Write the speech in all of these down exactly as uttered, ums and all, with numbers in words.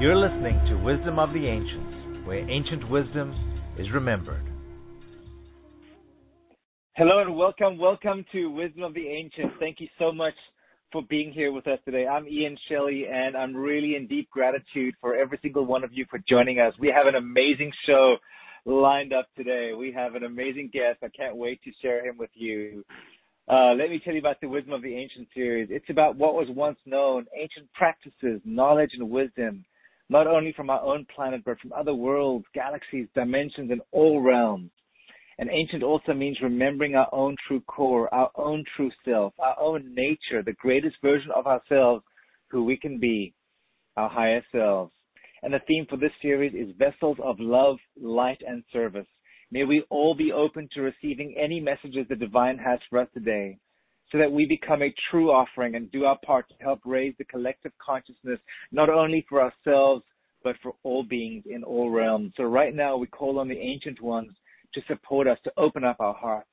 You're listening to Wisdom of the Ancients, where ancient wisdom is remembered. Hello and welcome, welcome to Wisdom of the Ancients. Thank you so much for being here with us today. I'm Ian Shelley, and I'm really in deep gratitude for every single one of you for joining us. We have an amazing show lined up today. We have an amazing guest. I can't wait to share him with you. Uh, let me tell you about the Wisdom of the Ancients series. It's about what was once known, ancient practices, knowledge, and wisdom, not only from our own planet, but from other worlds, galaxies, dimensions, and all realms. And ancient also means remembering our own true core, our own true self, our own nature, the greatest version of ourselves, who we can be, our higher selves. And the theme for this series is vessels of love, light, and service. May we all be open to receiving any messages the divine has for us today, so that we become a true offering and do our part to help raise the collective consciousness, not only for ourselves, but for all beings in all realms. So right now we call on the ancient ones to support us, to open up our hearts.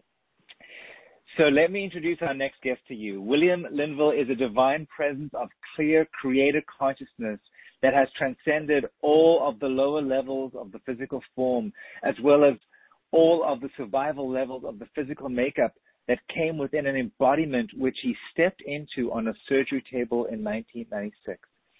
So let me introduce our next guest to you. William Linville is a divine presence of clear creator consciousness that has transcended all of the lower levels of the physical form, as well as all of the survival levels of the physical makeup that came within an embodiment which he stepped into on a surgery table in nineteen ninety-six.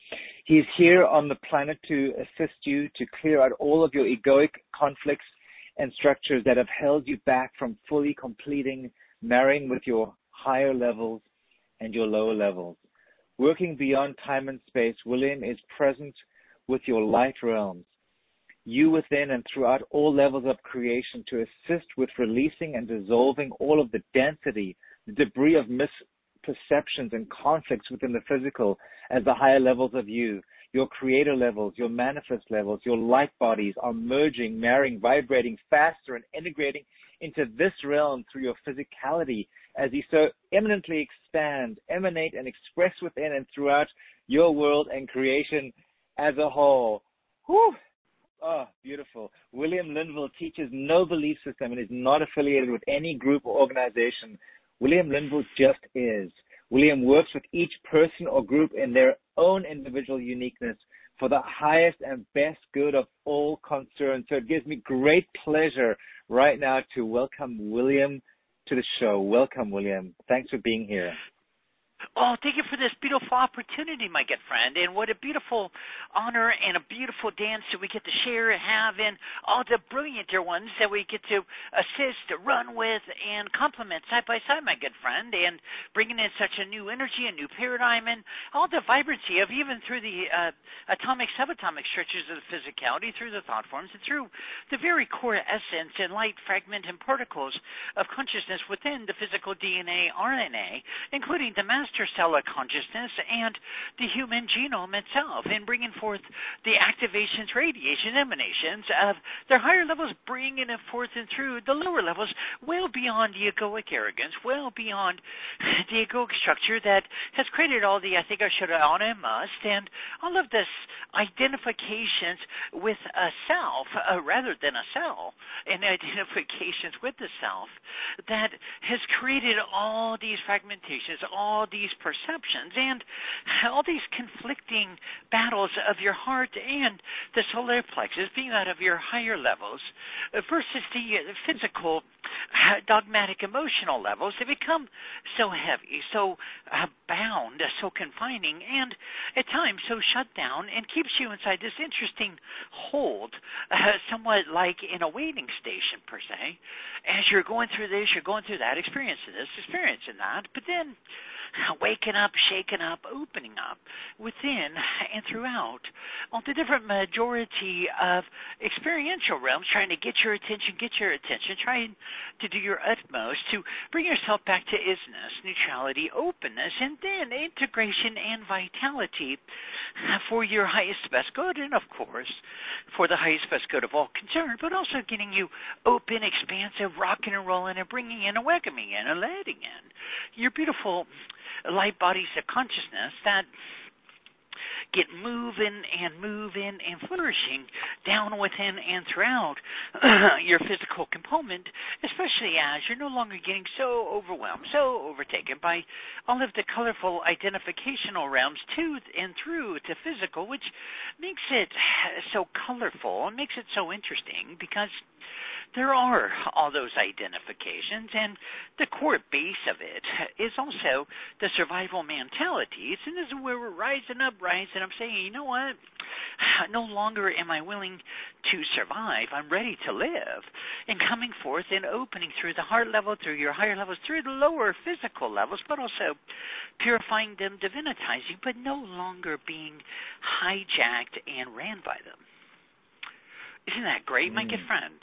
He is here on the planet to assist you to clear out all of your egoic conflicts and structures that have held you back from fully completing marrying with your higher levels and your lower levels. Working beyond time and space, William is present with your light realms, you within and throughout all levels of creation, to assist with releasing and dissolving all of the density, the debris of misperceptions and conflicts within the physical as the higher levels of you, your creator levels, your manifest levels, your light bodies are merging, marrying, vibrating faster and integrating into this realm through your physicality as you so eminently expand, emanate, and express within and throughout your world and creation as a whole. Whew! Oh, beautiful. William Linville teaches no belief system and is not affiliated with any group or organization. William Linville just is. William works with each person or group in their own individual uniqueness for the highest and best good of all concerned. So it gives me great pleasure right now to welcome William to the show. Welcome, William. Thanks for being here. Oh, thank you for this beautiful opportunity, my good friend. And what a beautiful honor and a beautiful dance that we get to share and have, and all the brillianter ones that we get to assist, run with, and complement side by side, my good friend, and bringing in such a new energy, a new paradigm, and all the vibrancy of even through the uh, atomic, subatomic structures of the physicality, through the thought forms, and through the very core essence and light fragment and particles of consciousness within the physical D N A, R N A, including the master cellular consciousness and the human genome itself, in bringing forth the activations, radiation, emanations of their higher levels, bringing it forth and through the lower levels, well beyond the egoic arrogance, well beyond the egoic structure that has created all the I think I should, I ought, and must, and all of this identifications with a self uh, rather than a cell, and identifications with the self that has created all these fragmentations, all these perceptions, and all these conflicting battles of your heart and the solar plexus, being that of your higher levels, versus the physical, dogmatic, emotional levels. They become so heavy, so uh, bound, so confining, and at times so shut down, and keeps you inside this interesting hold, uh, somewhat like in a waiting station, per se. As you're going through this, you're going through that, experiencing this, experiencing that, but then waking up, shaking up, opening up within and throughout all the different majority of experiential realms, trying to get your attention, get your attention, trying to do your utmost to bring yourself back to isness, neutrality, openness, and then integration and vitality for your highest best good, and of course for the highest best good of all concerned, but also getting you open, expansive, rocking and rolling, and bringing in and welcoming in and letting in your beautiful light bodies of consciousness that get moving and moving and flourishing down within and throughout your physical component, especially as you're no longer getting so overwhelmed, so overtaken by all of the colorful identificational realms to and through to physical, which makes it so colorful and makes it so interesting because there are all those identifications, and the core base of it is also the survival mentalities, and this is where we're rising up, rising up, saying, you know what, no longer am I willing to survive, I'm ready to live, and coming forth and opening through the heart level, through your higher levels, through the lower physical levels, but also purifying them, divinitizing, but no longer being hijacked and ran by them. Isn't that great, mm. my good friend?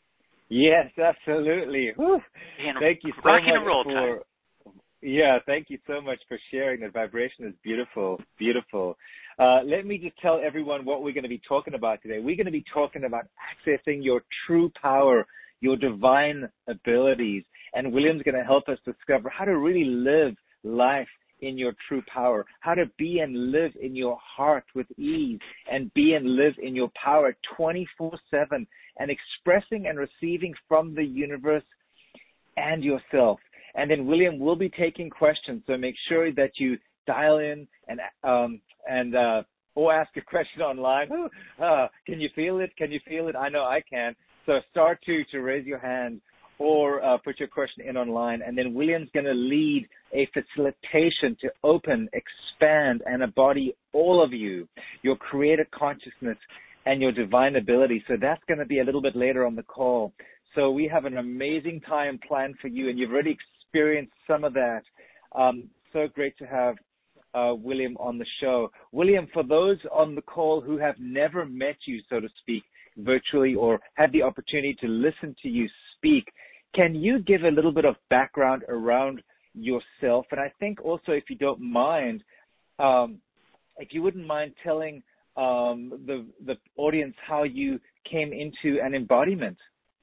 Yes, absolutely. Whew. Thank you so rock much and roll for. Time. Yeah, thank you so much for sharing. That vibration is beautiful, beautiful. Uh, let me just tell everyone what we're going to be talking about today. We're going to be talking about accessing your true power, your divine abilities, and William's going to help us discover how to really live life in your true power, how to be and live in your heart with ease and be and live in your power twenty-four seven and expressing and receiving from the universe and yourself. And then William will be taking questions, so make sure that you dial in and um, and uh, or ask a question online. Uh, can you feel it? Can you feel it? I know I can. So star two to raise your hand or uh, put your question in online, and then William's going to lead a facilitation to open, expand, and embody all of you, your creative consciousness, and your divine ability. So that's going to be a little bit later on the call. So we have an amazing time planned for you, and you've already experienced some of that. Um, so great to have uh, William on the show. William, for those on the call who have never met you, so to speak, virtually or had the opportunity to listen to you speak, can you give a little bit of background around yourself? And I think also, if you don't mind, um, if you wouldn't mind telling um, the the audience how you came into an embodiment.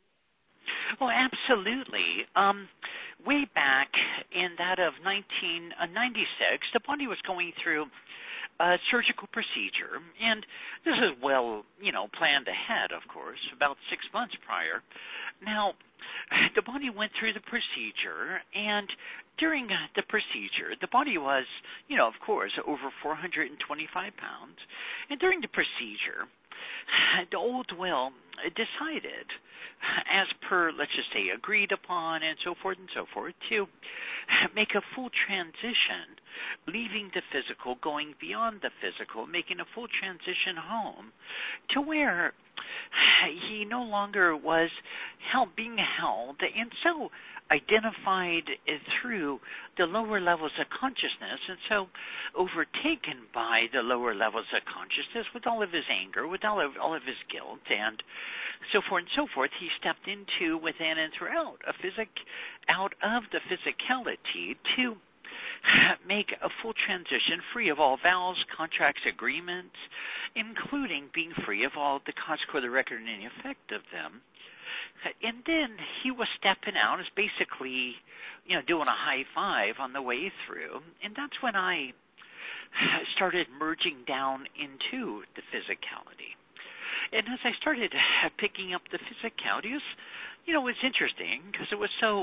Oh, absolutely. Um, way back in that of nineteen ninety-six, the body was going through a surgical procedure, and this is well, you know, planned ahead, of course, about six months prior. Now, the body went through the procedure, and during the procedure, the body was, you know, of course, over four hundred twenty-five pounds, and during the procedure, the old will decided, as per, let's just say, agreed upon and so forth and so forth, to make a full transition, leaving the physical, going beyond the physical, making a full transition home to where he no longer was held, being held, and so identified through the lower levels of consciousness, and so overtaken by the lower levels of consciousness with all of his anger, with all of, all of his guilt, and so forth and so forth. He stepped into, within, and throughout a physic, out of the physicality to make a full transition free of all vows, contracts, agreements, including being free of all the consequence, the record, and any effect of them. And then he was stepping out as basically, you know, doing a high five on the way through. And that's when I started merging down into the physicality. And as I started picking up the physicality, it was, you know, it's interesting because it was so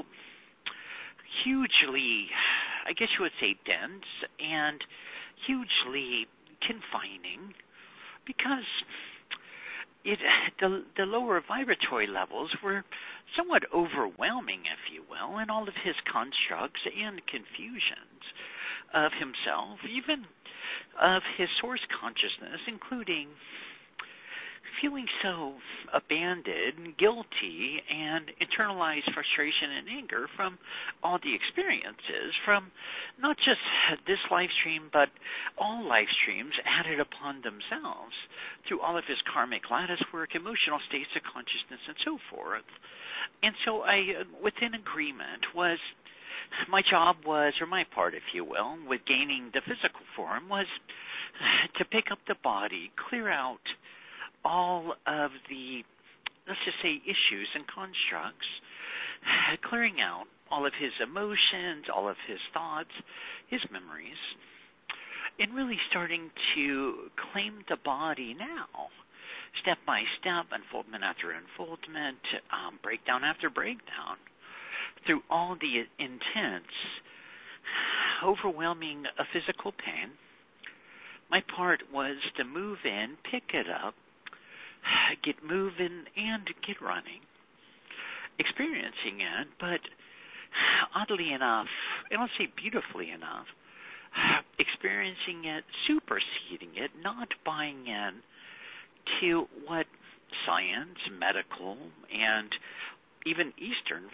hugely, I guess you would say, dense and hugely confining because it, the, the lower vibratory levels were somewhat overwhelming, if you will, in all of his constructs and confusions of himself, even of his source consciousness, including feeling so abandoned, guilty, and internalized frustration and anger from all the experiences, from not just this live stream, but all live streams added upon themselves through all of his karmic lattice work, emotional states of consciousness, and so forth. And so I, within agreement, was my job was, or my part, if you will, with gaining the physical form, was to pick up the body, clear out all of the, let's just say, issues and constructs, clearing out all of his emotions, all of his thoughts, his memories, and really starting to claim the body now, step by step, unfoldment after unfoldment, um, breakdown after breakdown, through all the intense, overwhelming uh, physical pain. My part was to move in, pick it up, get moving, and get running, experiencing it, but oddly enough, and I'll say beautifully enough, experiencing it, superseding it, not buying in to what science, medical, and even Eastern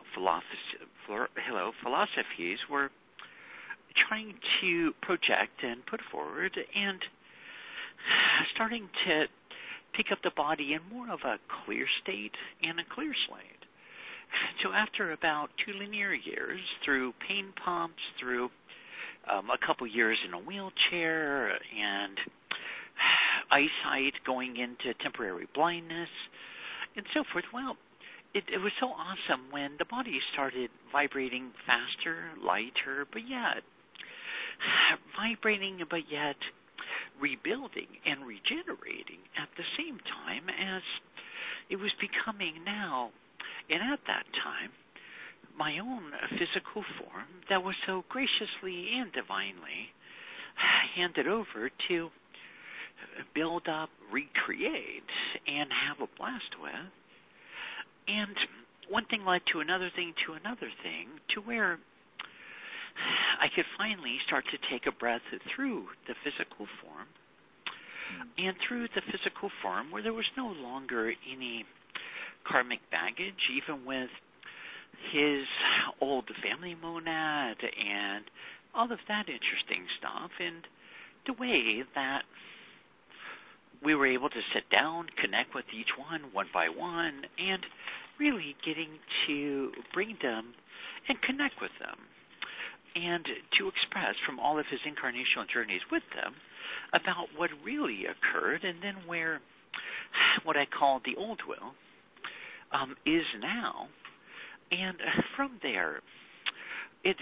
philosophies were trying to project and put forward, and starting to pick up the body in more of a clear state and a clear slate. So after about two linear years, through pain pumps, through um, a couple years in a wheelchair, and eyesight going into temporary blindness, and so forth, well, it, it was so awesome when the body started vibrating faster, lighter, but yet vibrating, but yet rebuilding and regenerating at the same time as it was becoming now, and at that time, my own physical form that was so graciously and divinely handed over to build up, recreate, and have a blast with. And one thing led to another thing to another thing, to where I could finally start to take a breath through the physical form, and through the physical form where there was no longer any karmic baggage, even with his old family monad and all of that interesting stuff, and the way that we were able to sit down, connect with each one, one by one, and really getting to bring them and connect with them, and to express from all of his incarnational journeys with them about what really occurred, and then where what I call the old will um, is now. And from there, it.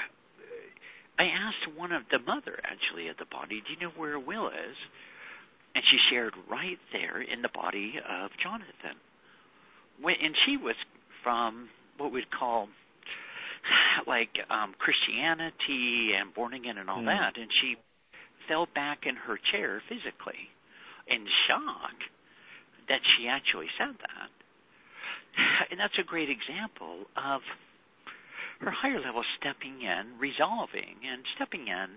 I asked one of the mother, actually, of the body, do you know where Will is? And she shared right there in the body of Jonathan. When, and she was from what we'd call like um, Christianity and born again and all mm. that, and she fell back in her chair physically in shock that she actually said that. And that's a great example of her higher level stepping in, resolving, and stepping in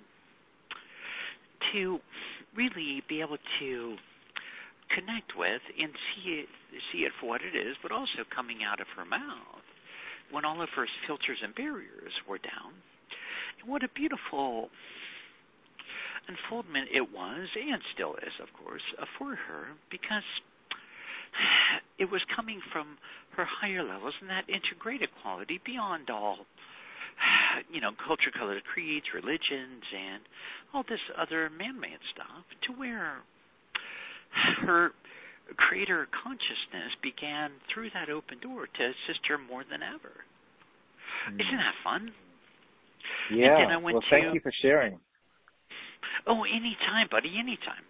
to really be able to connect with and see it, see it for what it is, but also coming out of her mouth when all of her filters and barriers were down. And what a beautiful unfoldment it was, and still is, of course, for her, because it was coming from her higher levels and that integrated quality beyond all, you know, culture-colored creeds, religions, and all this other man-made stuff, to where her creator consciousness began through that open door to assist her more than ever. Mm. Isn't that fun? Yeah. And then I went well, thank to, you for sharing. Oh, anytime, buddy, anytime.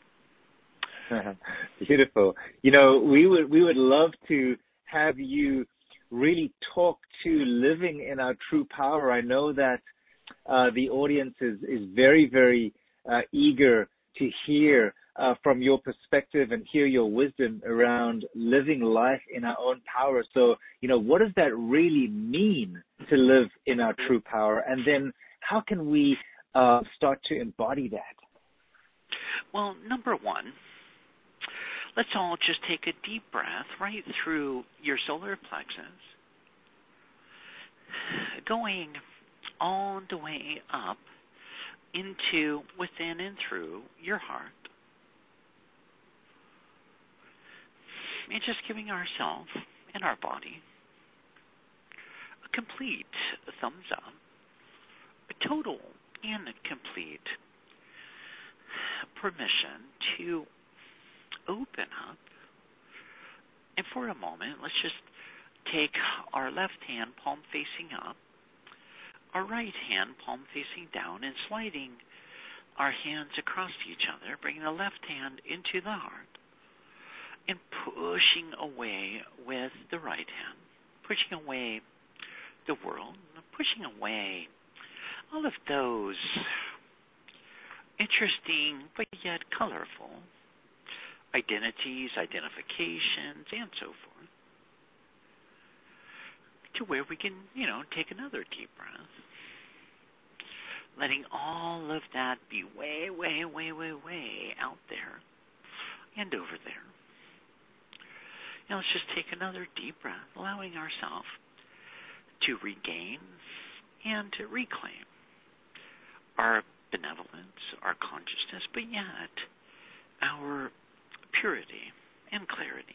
Beautiful. You know, we would we would love to have you really talk to living in our true power. I know that uh, the audience is, is very, very uh, eager to hear uh, from your perspective and hear your wisdom around living life in our own power. So, you know, what does that really mean to live in our true power? And then how can we uh, start to embody that? Well, number one, let's all just take a deep breath right through your solar plexus, going all the way up into, within and through your heart. And just giving ourselves and our body a complete thumbs up, a total and a complete permission to open up. And for a moment, let's just take our left hand palm facing up, our right hand palm facing down, and sliding our hands across each other, bringing the left hand into the heart, and pushing away with the right hand, pushing away the world, pushing away all of those interesting but yet colorful identities, identifications, and so forth, to where we can, you know, take another deep breath, letting all of that be way, way, way, way, way out there and over there. Now let's just take another deep breath, allowing ourselves to regain and to reclaim our benevolence, our consciousness, but yet our purity and clarity.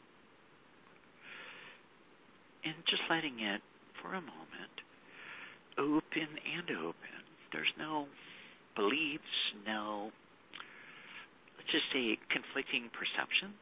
And just letting it, for a moment, open and open. There's no beliefs, no, let's just say, conflicting perceptions.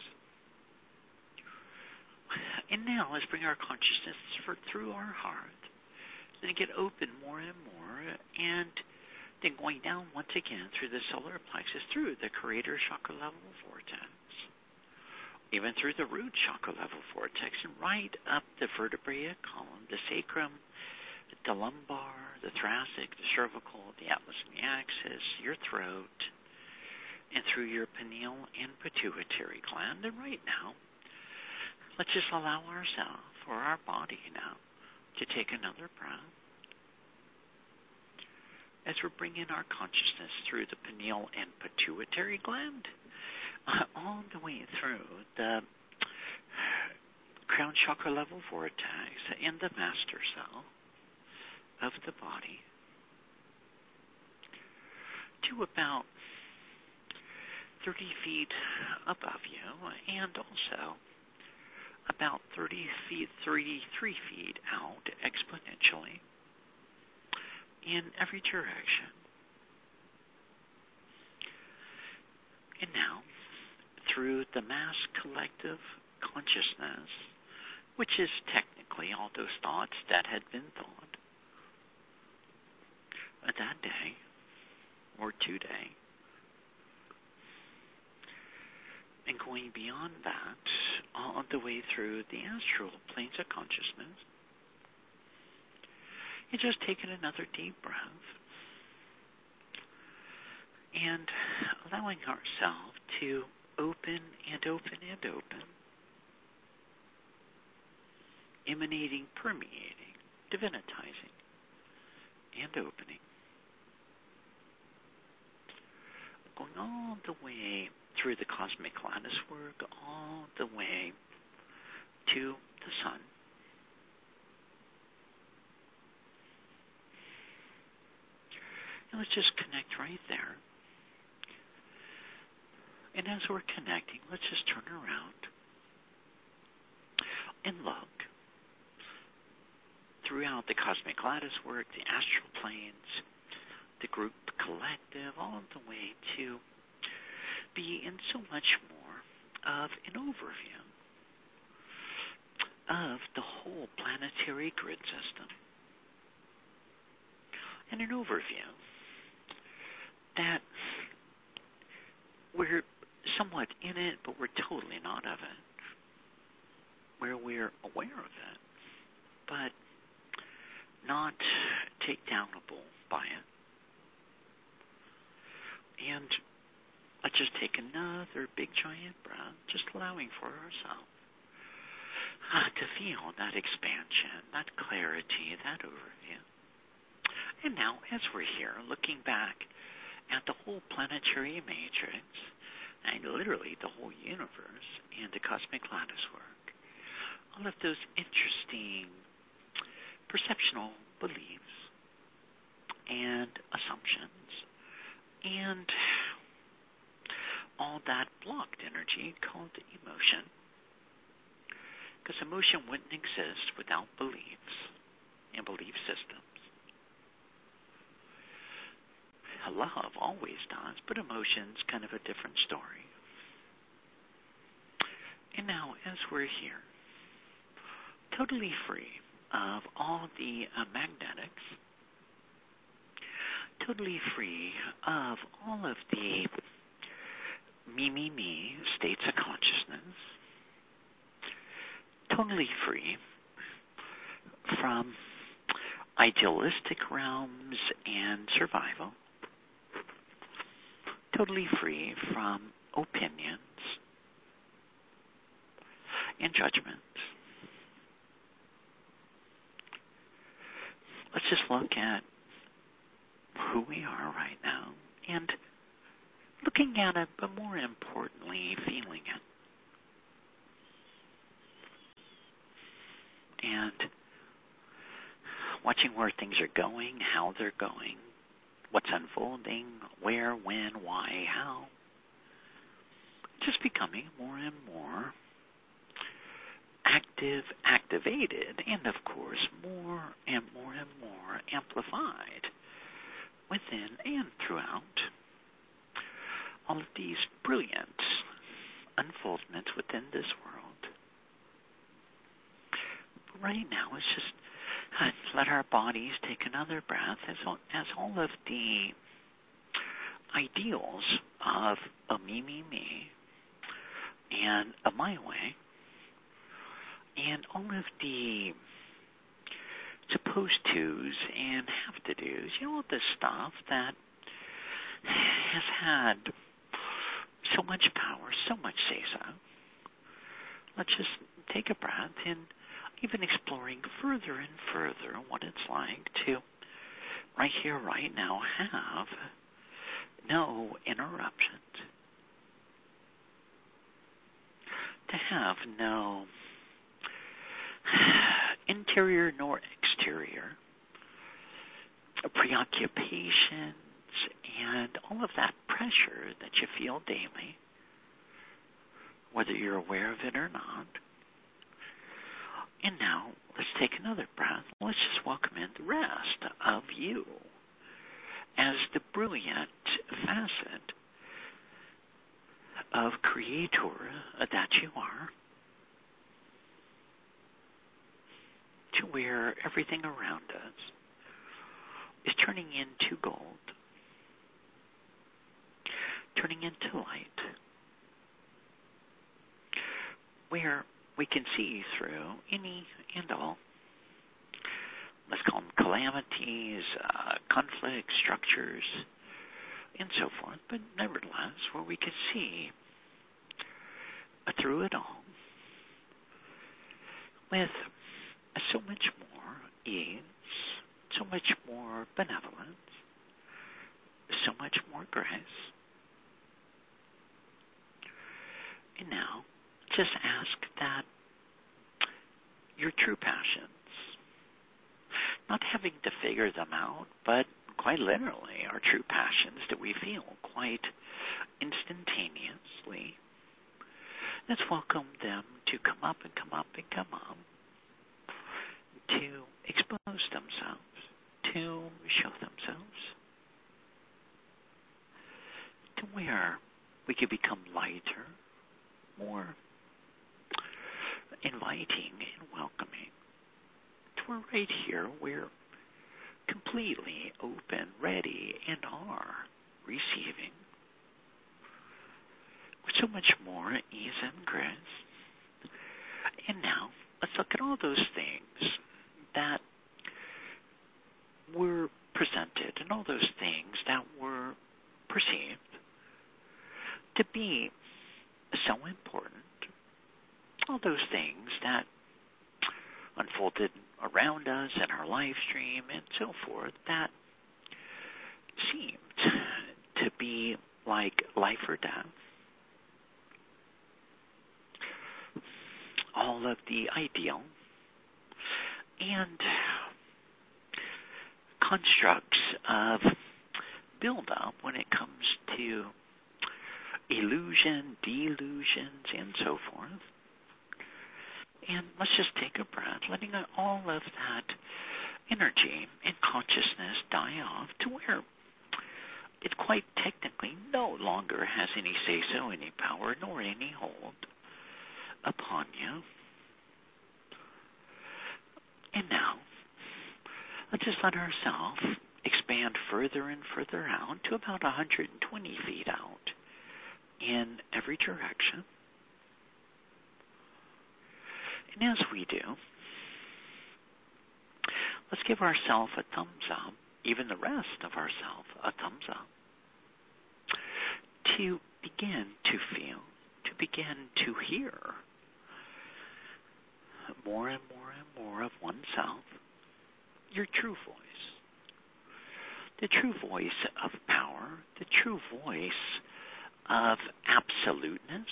And now let's bring our consciousness for, through our heart. Then get open more and more, and then going down once again through the solar plexus, through the creator chakra level vortex, even through the root chakra level vortex, and right up the vertebrae column, the sacrum, the lumbar, the thoracic, the cervical, the atlas and the axis, your throat, and through your pineal and pituitary gland. And right now, let's just allow ourselves, or our body now, to take another breath as we're bringing our consciousness through the pineal and pituitary gland, uh, all the way through the crown chakra level vortex and the master cell of the body, to about thirty feet above you, and also about thirty feet, thirty-three feet out exponentially in every direction. And now, through the mass collective consciousness, which is technically all those thoughts that had been thought that day or today, and going beyond that, all the way through the astral planes of consciousness, and just taking another deep breath, and allowing ourselves to open and open and open, emanating, permeating, divinitizing, and opening, going all the way through the cosmic lattice work, all the way to the sun. And let's just connect right there. And as we're connecting, let's just turn around and look throughout the cosmic lattice work, the astral planes, the group collective, all the way to be in so much more of an overview of the whole planetary grid system. And an overview that we're somewhat in it, but we're totally not of it. Where we're aware of it, but not takedownable by it. And let's just take another big giant breath, just allowing for ourselves uh, to feel that expansion, that clarity, that overview. And now, as we're here, looking back at the whole planetary matrix, and literally the whole universe and the cosmic lattice work, all of those interesting perceptual beliefs and assumptions, and all that blocked energy called emotion. Because emotion wouldn't exist without beliefs and belief systems. Love always does, but emotion's kind of a different story. And now, as we're here, totally free of all the uh, magnetics, totally free of all of the me, me, me states of consciousness, totally free from idealistic realms and survival, totally free from opinions and judgments. Let's just look at who we are right now and looking at it, but more importantly, feeling it. And watching where things are going, how they're going, what's unfolding, where, when, why, how. Just becoming more and more active, activated, and of course, more and more and more amplified within and throughout all of these brilliant unfoldments within this world. Right now, it's just uh, let our bodies take another breath as all, as all of the ideals of a me, me, me and a my way and all of the supposed tos and have to do's, you know, all this stuff that has had so much power, so much say-so. Let's just take a breath and even exploring further and further what it's like to, right here, right now, have no interruptions, to have no interior nor exterior preoccupations and all of that pressure that you feel daily, whether you're aware of it or not. And now, let's take another breath. Let's just welcome in the rest of you as the brilliant facet of creator that you are, to where everything around us is turning into gold, turning into light, where we can see through any and all, let's call them calamities, uh, conflict structures, and so forth, but nevertheless, where we can see uh, through it all with so much more ease, so much more benevolence, so much more grace. And now, just ask that your true passions, not having to figure them out, but quite literally our true passions that we feel quite instantaneously, let's welcome them to come up and come up and come up, to expose themselves, to show themselves, to where we can become lighter, more inviting and welcoming, to where right here we're completely open, ready, and are receiving with so much more ease and grace. And now, let's look at all those things that were presented and all those things that were perceived to be so important, all those things that unfolded around us in our live stream and so forth that seemed to be like life or death. All of the ideal and constructs of build-up when it comes to illusion, delusions, and so forth. And let's just take a breath, letting all of that energy and consciousness die off to where it quite technically no longer has any say-so, any power, nor any hold upon you. And now, let's just let ourselves expand further and further out to about one hundred twenty feet out in every direction. And as we do, let's give ourselves a thumbs up, even the rest of ourselves a thumbs up, to begin to feel, to begin to hear more and more and more of oneself, your true voice, the true voice of power, the true voice of absoluteness,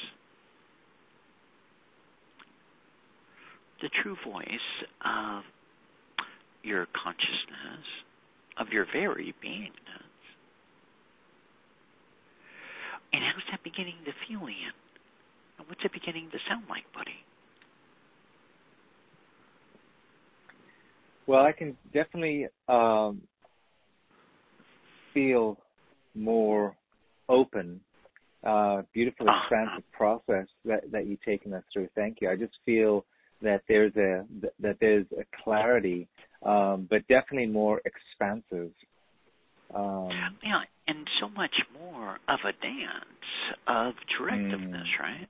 the true voice of your consciousness, of your very beingness. And how's that beginning to feel, Ian? And what's it beginning to sound like, buddy? Well, I can definitely um, feel more open, uh, beautiful, expansive uh-huh. process that, that you've taken us through. Thank you. I just feel that there's a that there's a clarity, um, but definitely more expansive. Um, yeah, and so much more of a dance of directiveness, mm. right?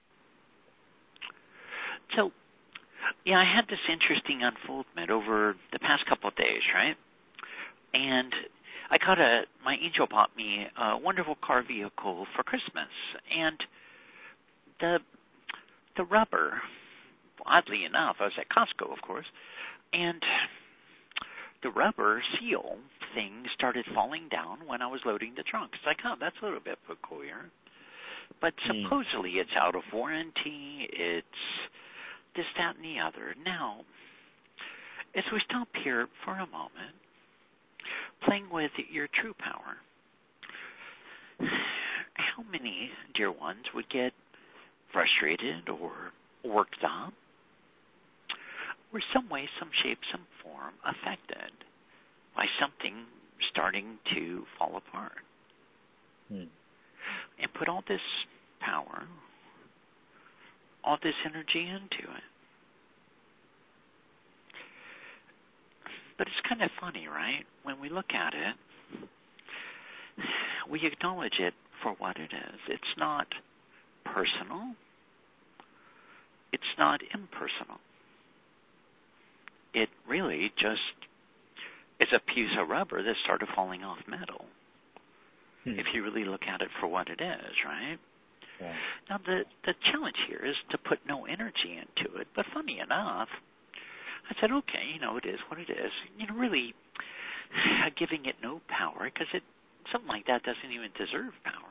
So, yeah, I had this interesting unfoldment over the past couple of days, right? And I got a my angel bought me a wonderful car vehicle for Christmas, and the the rubber, oddly enough, I was at Costco, of course, and the rubber seal thing started falling down when I was loading the trunk. It's like, oh, that's a little bit peculiar. But supposedly mm. it's out of warranty. It's this, that, and the other. Now, as we stop here for a moment, playing with your true power, how many dear ones would get frustrated or worked up, or some way, some shape, some form affected by something starting to fall apart? Hmm. And put all this power, all this energy into it. But it's kind of funny, right? When we look at it, we acknowledge it for what it is. It's not personal. It's not impersonal. It really just is a piece of rubber that started falling off metal. Hmm. If you really look at it for what it is, right? Yeah. Now, the, the challenge here is to put no energy into it. But funny enough, I said, okay, you know, it is what it is. You know, really uh, giving it no power, because it something like that doesn't even deserve power.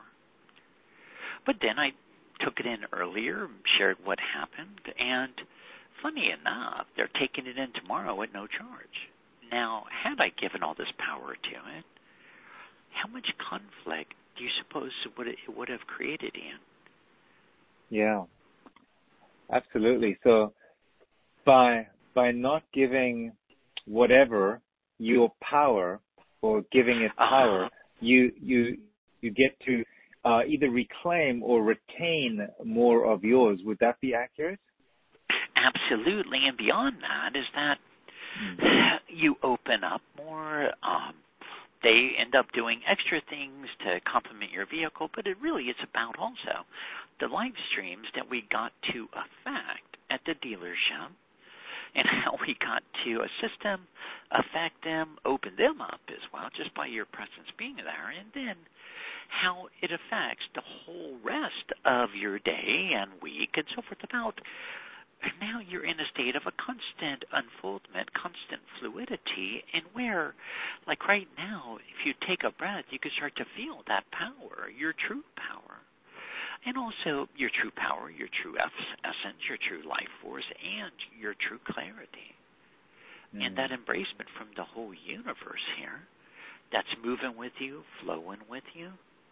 But then I took it in earlier, shared what happened, and funny enough, they're taking it in tomorrow at no charge. Now, had I given all this power to it, how much conflict do you suppose it would, it would have created, Ian? Yeah, absolutely. So by by not giving whatever your power, or giving it power, uh-huh. you you you get to uh, either reclaim or retain more of yours. Would that be accurate? Absolutely, and beyond that is that mm. you open up more. Um, they end up doing extra things to complement your vehicle, but it really is about also the live streams that we got to affect at the dealership, and how we got to assist them, affect them, open them up as well, just by your presence being there, and then how it affects the whole rest of your day and week and so forth. About now you're in a state of a constant unfoldment, constant fluidity, and where, like right now, if you take a breath, you can start to feel that power, your true power. And also your true power, your true essence, your true life force, and your true clarity. Mm. And that embracement from the whole universe here that's moving with you, flowing with you.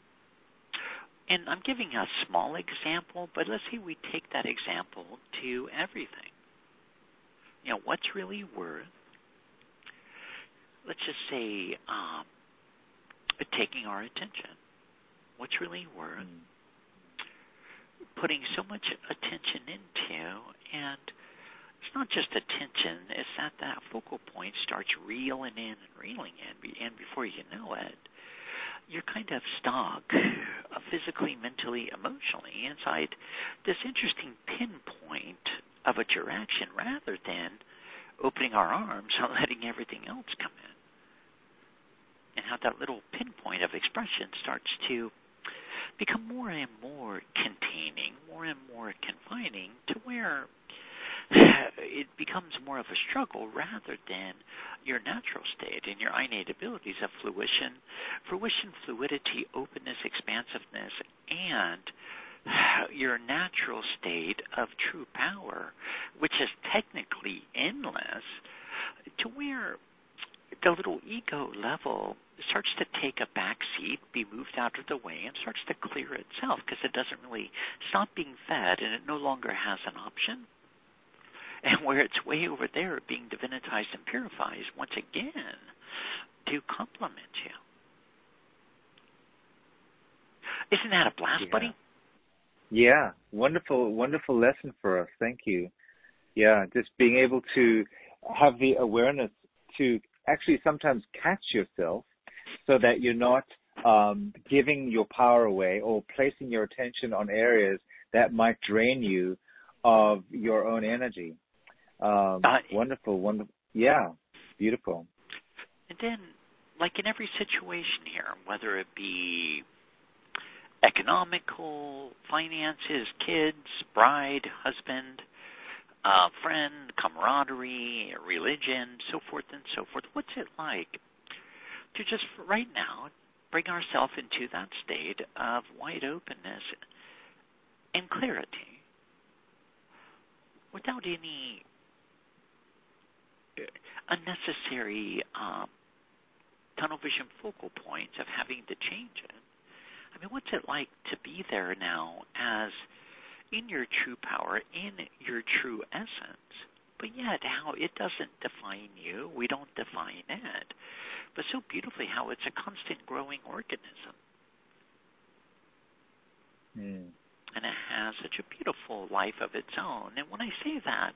And I'm giving a small example, but let's say we take that example to everything. You know, what's really worth, let's just say, um, taking our attention. What's really worth mm. putting so much attention into, and it's not just attention, it's that that focal point starts reeling in and reeling in, and before you know it, you're kind of stuck uh, physically, mentally, emotionally inside this interesting pinpoint of a direction rather than opening our arms and letting everything else come in. And how that little pinpoint of expression starts to become more and more containing, more and more confining to where it becomes more of a struggle rather than your natural state and your innate abilities of fruition, fruition, fluidity, openness, expansiveness, and your natural state of true power, which is technically endless, to where the little ego level starts to take a back seat, be moved out of the way, and starts to clear itself because it doesn't really stop being fed and it no longer has an option. And where it's way over there being divinitized and purified once again to complement you. Isn't that a blast, yeah. buddy? Yeah, wonderful, wonderful lesson for us. Thank you. Yeah, just being able to have the awareness to actually sometimes catch yourself so that you're not um, giving your power away or placing your attention on areas that might drain you of your own energy. Um, uh, wonderful, wonderful. Yeah, beautiful. And then, like in every situation here, whether it be economical, finances, kids, bride, husband, uh, friend, camaraderie, religion, so forth and so forth, what's it like to just right now bring ourselves into that state of wide openness and clarity without any unnecessary um, tunnel vision focal points of having to change it? I mean, what's it like to be there now as in your true power, in your true essence, but yet how it doesn't define you, we don't define it, but so beautifully how it's a constant growing organism. Mm. And it has such a beautiful life of its own. And when I say that,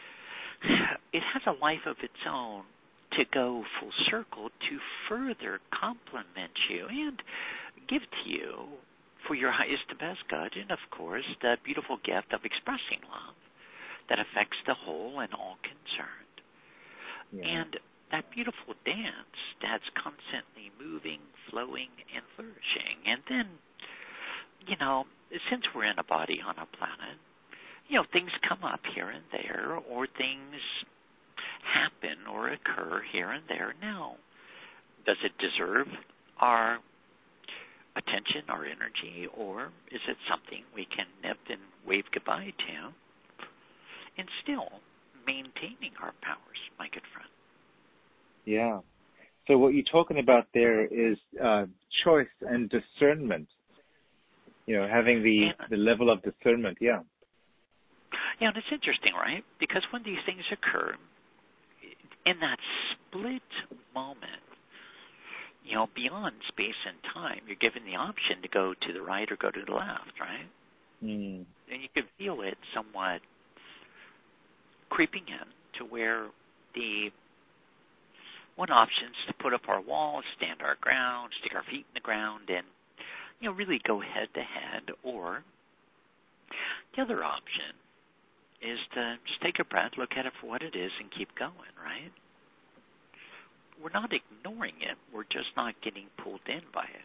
it has a life of its own to go full circle to further complement you and give to you for your highest and best good, and of course the beautiful gift of expressing love that affects the whole and all concerned. Yeah. And that beautiful dance that's constantly moving, flowing, and flourishing. And then, you know, since we're in a body on a planet, you know, things come up here and there, or things happen or occur here and there. Now, does it deserve our attention, our energy, or is it something we can nip and wave goodbye to and still maintaining our powers, my good friend? Yeah. So what you're talking about there is uh, choice and discernment. You know, having the, and, the level of discernment, yeah. Yeah, and it's interesting, right? Because when these things occur, in that split moment, you know, beyond space and time, you're given the option to go to the right or go to the left, right? Mm. And you can feel it somewhat creeping in to where the one option is to put up our walls, stand our ground, stick our feet in the ground, and, you know, really go head to head. Or the other option is to just take a breath, look at it for what it is, and keep going, right? We're not ignoring it. We're just not getting pulled in by it.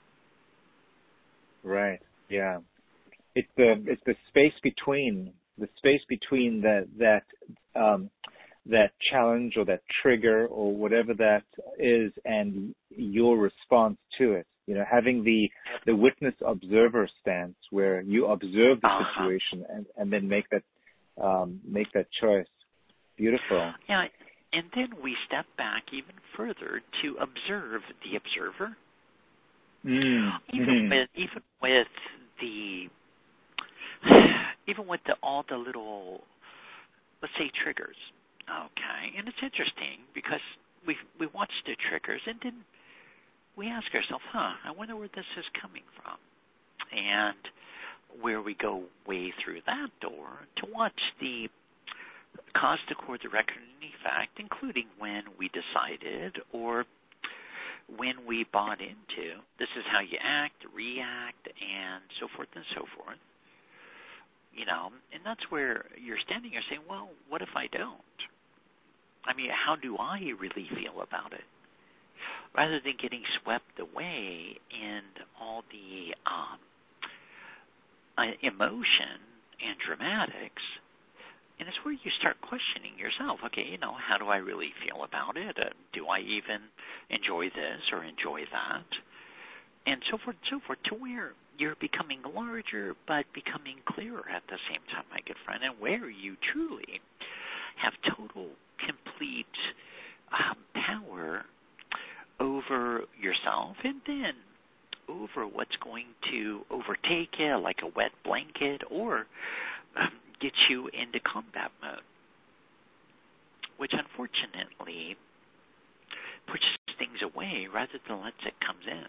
Right. Yeah. It's the it's the space between the space between that that um, that challenge or that trigger or whatever that is, and your response to it. You know, having the the witness observer stance where you observe the uh-huh. situation and, and then make that um, make that choice. Beautiful. Yeah. And then we step back even further to observe the observer. Mm. Even Mm-hmm. with even with the even with the, all the little, let's say, triggers. Okay, and it's interesting because we we watch the triggers and then we ask ourselves, huh, I wonder where this is coming from, and where we go way through that door to watch the cause to record the record of any fact, including when we decided or when we bought into. This is how you act, react, and so forth and so forth. You know, and that's where you're standing here saying, well, what if I don't? I mean, how do I really feel about it? Rather than getting swept away in all the um, uh, emotion and dramatics, and it's where you start questioning yourself. Okay, you know, how do I really feel about it? Uh, do I even enjoy this or enjoy that? And so forth and so forth, to where you're becoming larger but becoming clearer at the same time, my good friend, and where you truly have total, complete um, power over yourself and then over what's going to overtake you like a wet blanket or um, get you into combat mode, which unfortunately pushes things away rather than lets it come in.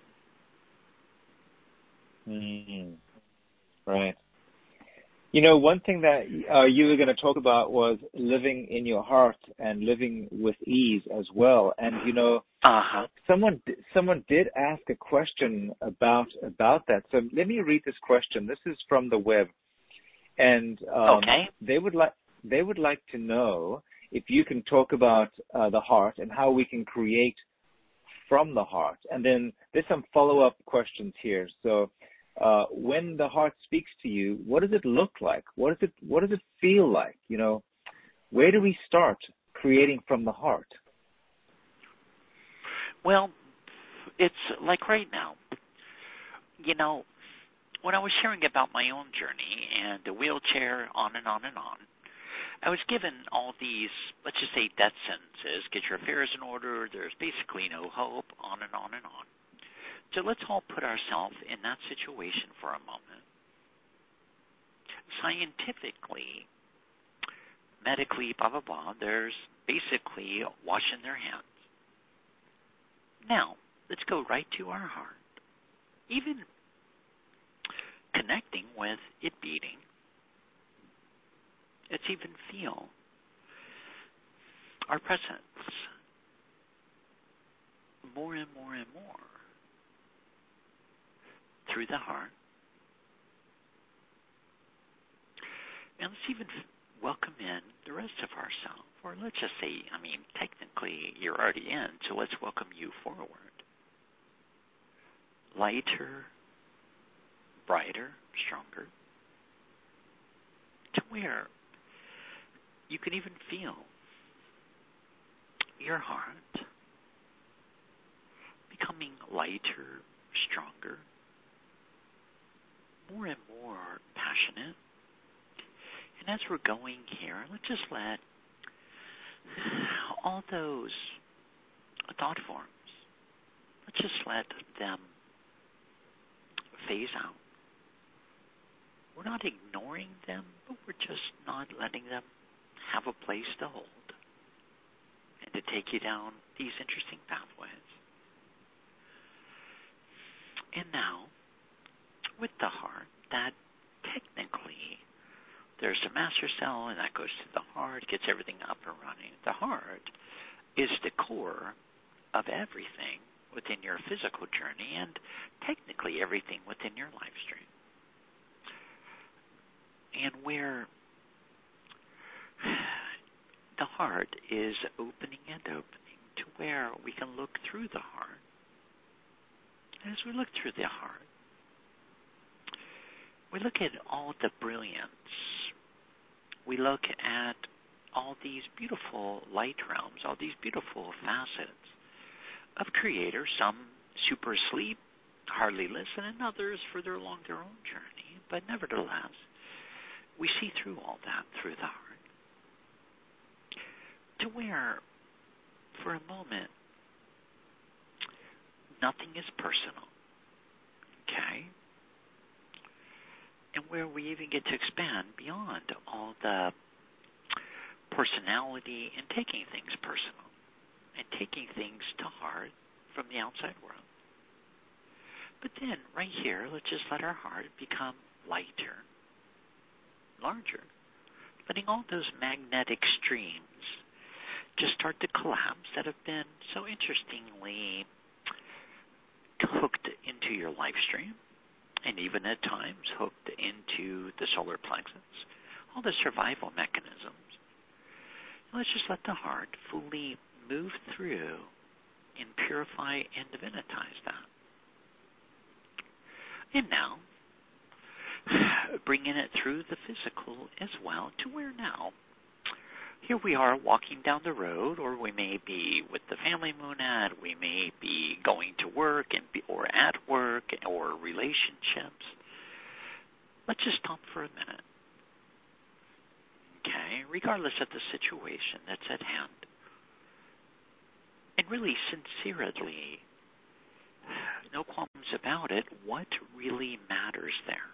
Mm, right. You know, one thing that uh, you were going to talk about was living in your heart and living with ease as well. And you know, uh-huh. someone someone did ask a question about about that. So let me read this question. This is from the web, and um, okay. they would like they would like to know if you can talk about uh, the heart and how we can create from the heart. And then there's some follow-up questions here. So. Uh, when the heart speaks to you, what does it look like? What does it What does it feel like? You know, where do we start creating from the heart? Well, it's like right now. You know, when I was sharing about my own journey and the wheelchair, on and on and on, I was given all these, let's just say, death sentences. Get your affairs in order. There's basically no hope. On and on and on. So let's all put ourselves in that situation for a moment. Scientifically, medically, blah, blah, blah, there's basically washing their hands. Now, let's go right to our heart. Even connecting with it beating, let's even feel our presence more and more and more. Through the heart. And let's even welcome in the rest of ourselves. Or let's just say, I mean, technically you're already in, so let's welcome you forward. Lighter, brighter, stronger. To where you can even feel your heart becoming lighter, stronger, more and more passionate. And as we're going here, let's just let all those thought forms, let's just let them phase out. We're not ignoring them, but we're just not letting them have a place to hold and to take you down these interesting pathways. And now, with the heart, that technically there's a master cell and that goes to the heart, gets everything up and running. The heart is the core of everything within your physical journey and technically everything within your life stream. And where the heart is opening and opening to where we can look through the heart. And as we look through the heart, we look at all the brilliance. We look at all these beautiful light realms, all these beautiful facets of Creator, some super asleep, hardly listen, and others further along their own journey. But nevertheless, we see through all that through the heart. To where, for a moment, nothing is personal. Okay? And where we even get to expand beyond all the personality and taking things personal and taking things to heart from the outside world. But then, right here, let's just let our heart become lighter, larger, letting all those magnetic streams just start to collapse that have been so interestingly hooked into your life stream, and even at times hooked into the solar plexus, all the survival mechanisms. Let's just let the heart fully move through and purify and divinitize that. And now, bringing it through the physical as well, to where now, here we are walking down the road, or we may be with the family monad, we may be going to work and be, or at work, or relationships. Let's just stop for a minute. Okay, regardless of the situation that's at hand. And really sincerely, no qualms about it, what really matters there?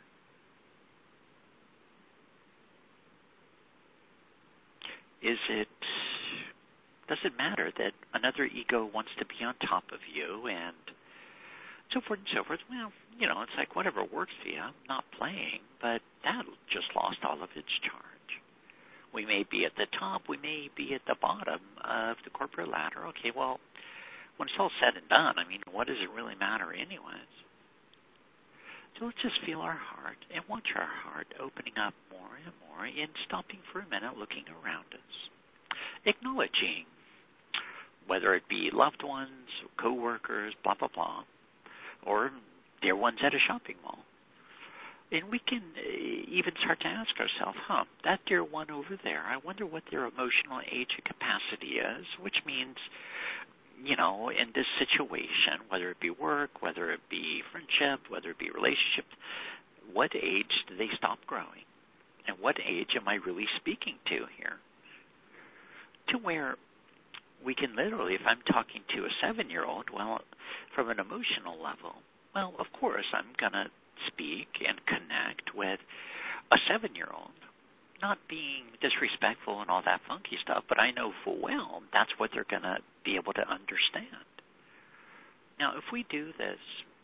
Is it, does it matter that another ego wants to be on top of you and so forth and so forth? Well, you know, it's like whatever works for you. I'm not playing, but that just lost all of its charge. We may be at the top, we may be at the bottom of the corporate ladder. Okay, well, when it's all said and done, I mean, what does it really matter anyways? So let's just feel our heart and watch our heart opening up more and more and stopping for a minute, looking around us. Acknowledging whether it be loved ones, co-workers, blah, blah, blah, or dear ones at a shopping mall. And we can even start to ask ourselves, huh, that dear one over there, I wonder what their emotional age and capacity is, which means, you know, in this situation, whether it be work, whether it be friendship, whether it be relationship, what age do they stop growing? And what age am I really speaking to here? To where we can literally, if I'm talking to a seven-year-old, well, from an emotional level, well, of course, I'm going to speak and connect with a seven-year-old, not being disrespectful and all that funky stuff, but I know full well that's what they're going to be able to understand. Now, if we do this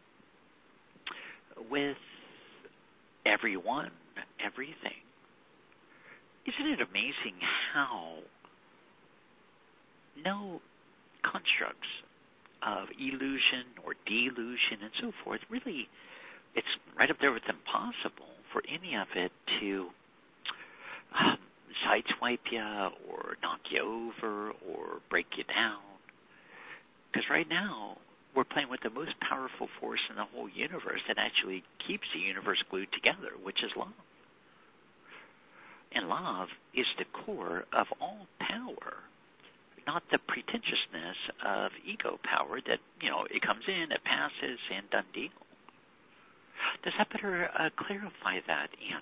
with everyone, everything, isn't it amazing how no constructs of illusion or delusion and so forth, really, it's right up there with impossible for any of it to um, sideswipe you or knock you over or break you down. Because right now, we're playing with the most powerful force in the whole universe that actually keeps the universe glued together, which is love. And love is the core of all power, not the pretentiousness of ego power that, you know, it comes in, it passes, and done deal. Does that better uh, clarify that, Ian?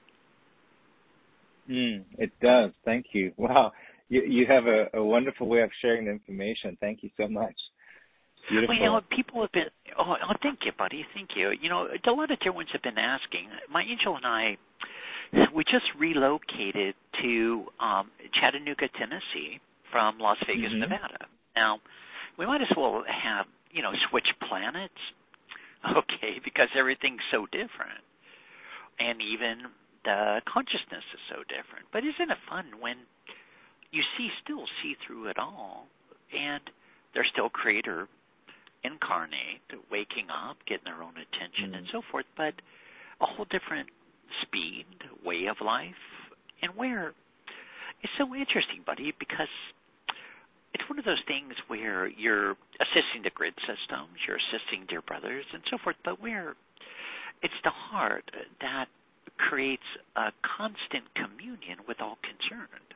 Mm, it does. Thank you. Wow. You, you have a, a wonderful way of sharing the information. Thank you so much. Beautiful. Well, you know, people have been, oh, oh, thank you, buddy. Thank you. You know, a lot of dear ones have been asking. My angel and I, we just relocated to um, Chattanooga, Tennessee from Las Vegas, mm-hmm. Nevada. Now, we might as well have, you know, switch planets, okay, because everything's so different. And even the consciousness is so different. But isn't it fun when you see, still see through it all, and they're still creator incarnate, waking up, getting their own attention, mm-hmm. and so forth, but a whole different speed, way of life, and where it's so interesting, buddy, because it's one of those things where you're assisting the grid systems, you're assisting dear brothers, and so forth, but where it's the heart that creates a constant communion with all concerned.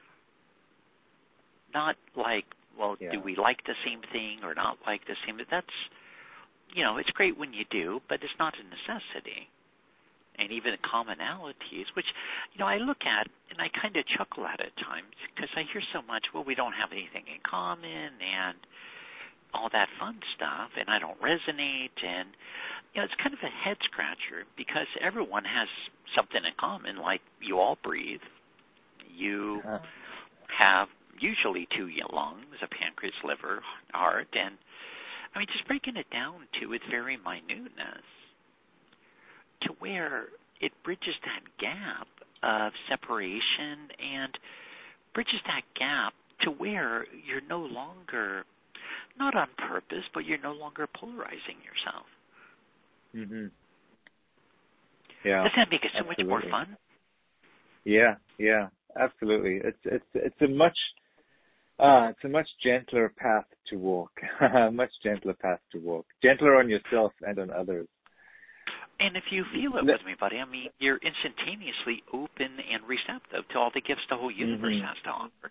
Not like, well, yeah. do we like the same thing or not like the same? That's, you know, it's great when you do, but it's not a necessity. And even commonalities, which, you know, I look at and I kind of chuckle at at times because I hear so much, well, we don't have anything in common and all that fun stuff, and I don't resonate. And, you know, it's kind of a head scratcher because everyone has something in common, like you all breathe. You uh-huh. have usually two lungs, a pancreas, liver, heart, and I mean, just breaking it down to its very minuteness to where it bridges that gap of separation and bridges that gap to where you're no longer, not on purpose, but you're no longer polarizing yourself. Mm-hmm. Yeah. Doesn't that make it so absolutely. much more fun? Yeah, yeah, absolutely. It's it's it's a much uh it's a much gentler path to walk. A much gentler path to walk. Gentler on yourself and on others. And if you feel it with me, buddy, I mean, you're instantaneously open and receptive to all the gifts the whole universe mm-hmm. has to offer.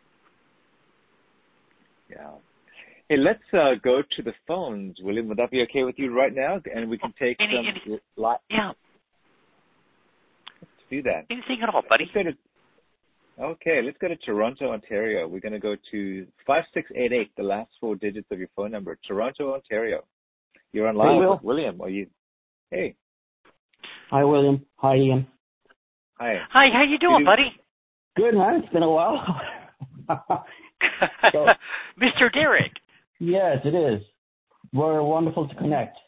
Yeah. Hey, let's uh, go to the phones, William. Would that be okay with you right now? And we can take any, some any, li- yeah. Let's do that. Anything at all, buddy. Let's go to, okay, let's go to Toronto, Ontario. We're going to go to five six eight eight, the last four digits of your phone number. Toronto, Ontario. You're on live hey, Will. with William. Are you? Hey. Hi, William. Hi, Ian. Hi. Hi, how you doing, you, buddy? Good, man. It's been a while. so, Mister Derek. Yes, it is. We're wonderful to connect.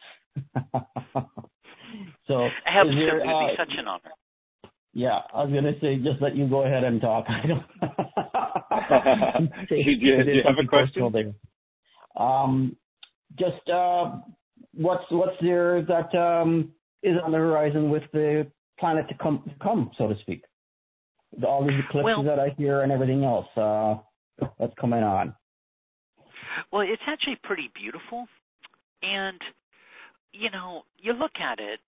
so, Absolutely, there, uh, such an honor. Yeah, I was going to say, just let you go ahead and talk. I don't. do you, do you have a question? There. Um, just uh, what's what's there that um, is on the horizon with the planet to come, come so to speak? All these eclipses well, that I hear and everything else uh, that's coming on. Well, it's actually pretty beautiful. And, you know, you look at it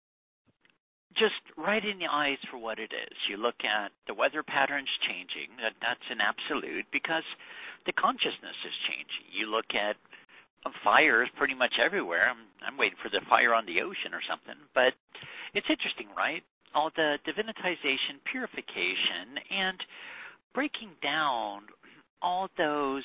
just right in the eyes for what it is. You look at the weather patterns changing. That, that's an absolute because the consciousness is changing. You look at fires pretty much everywhere. I'm, I'm waiting for the fire on the ocean or something. But it's interesting, right? All the divinitization, purification, and breaking down all those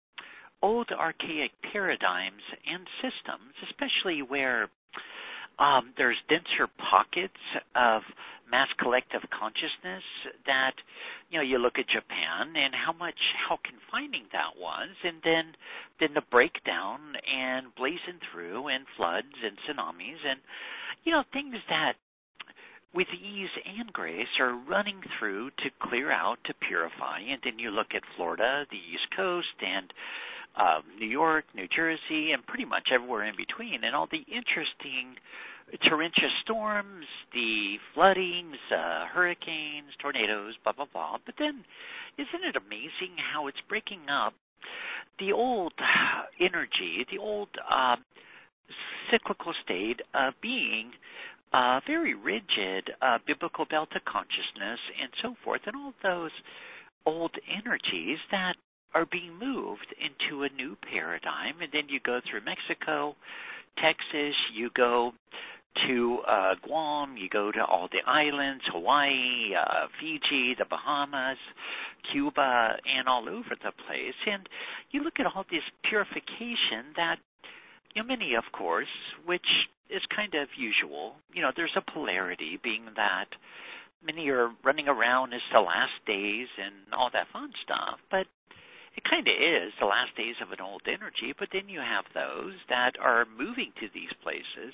old archaic paradigms and systems, especially where um, there's denser pockets of mass collective consciousness that, you know, you look at Japan and how much, how confining that was, and then, then the breakdown and blazing through and floods and tsunamis and, you know, things that with ease and grace are running through to clear out, to purify. And then you look at Florida, the East Coast, and uh, New York, New Jersey, and pretty much everywhere in between, and all the interesting torrential storms, the floodings, uh, hurricanes, tornadoes, blah, blah, blah. But then isn't it amazing how it's breaking up the old energy, the old uh, cyclical state of being Uh, very rigid uh, biblical belt of consciousness and so forth, and all those old energies that are being moved into a new paradigm. And then you go through Mexico, Texas, you go to uh, Guam, you go to all the islands, Hawaii, uh, Fiji, the Bahamas, Cuba, and all over the place. And you look at all this purification that, you know, many, of course, which is kind of usual. You know, there's a polarity being that many are running around as the last days and all that fun stuff, but it kind of is the last days of an old energy. But then you have those that are moving to these places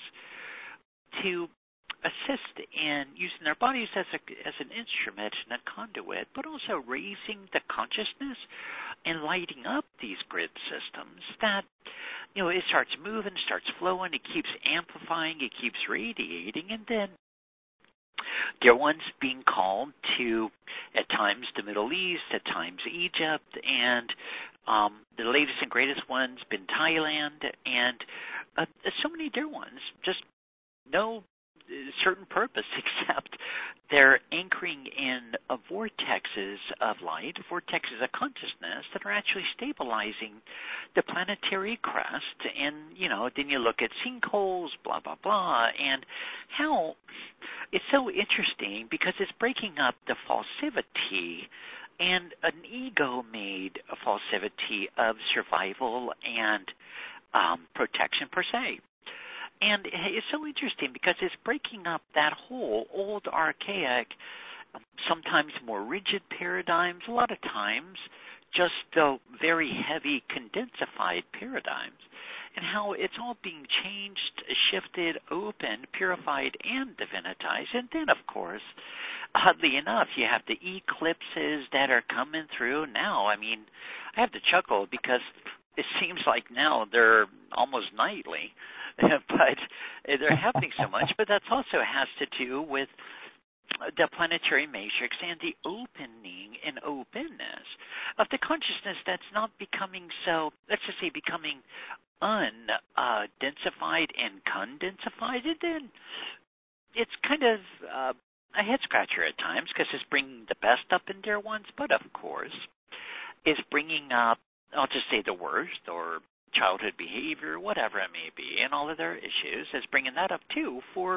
to assist in using their bodies as a as an instrument and a conduit, but also raising the consciousness and lighting up these grid systems that, you know, it starts moving, starts flowing, it keeps amplifying, it keeps radiating, and then there are ones being called to, at times, the Middle East, at times Egypt, and um, the latest and greatest one's been Thailand, and uh, so many dear ones, just no certain purpose except they're anchoring in uh, vortexes of light, vortexes of consciousness that are actually stabilizing the planetary crust. And, you know, then you look at sinkholes, blah, blah, blah, and how it's so interesting because it's breaking up the falsivity and an ego-made falsivity of survival and um, protection per se. And it's so interesting because it's breaking up that whole old, archaic, sometimes more rigid paradigms, a lot of times just uh, very heavy, condensified paradigms. and how it's all being changed, shifted, opened, purified, and divinitized. And then, of course, oddly enough, you have the eclipses that are coming through now. I mean, I have to chuckle because it seems like now they're almost nightly, but they're happening so much. But that also has to do with the planetary matrix and the opening and openness of the consciousness that's not becoming so, let's just say, becoming undensified and condensified. And then it's kind of uh, a head scratcher at times because it's bringing the best up in there once, but of course, it's bringing up, I'll just say, the worst or childhood behavior, whatever it may be, and all of their issues. It's bringing that up too for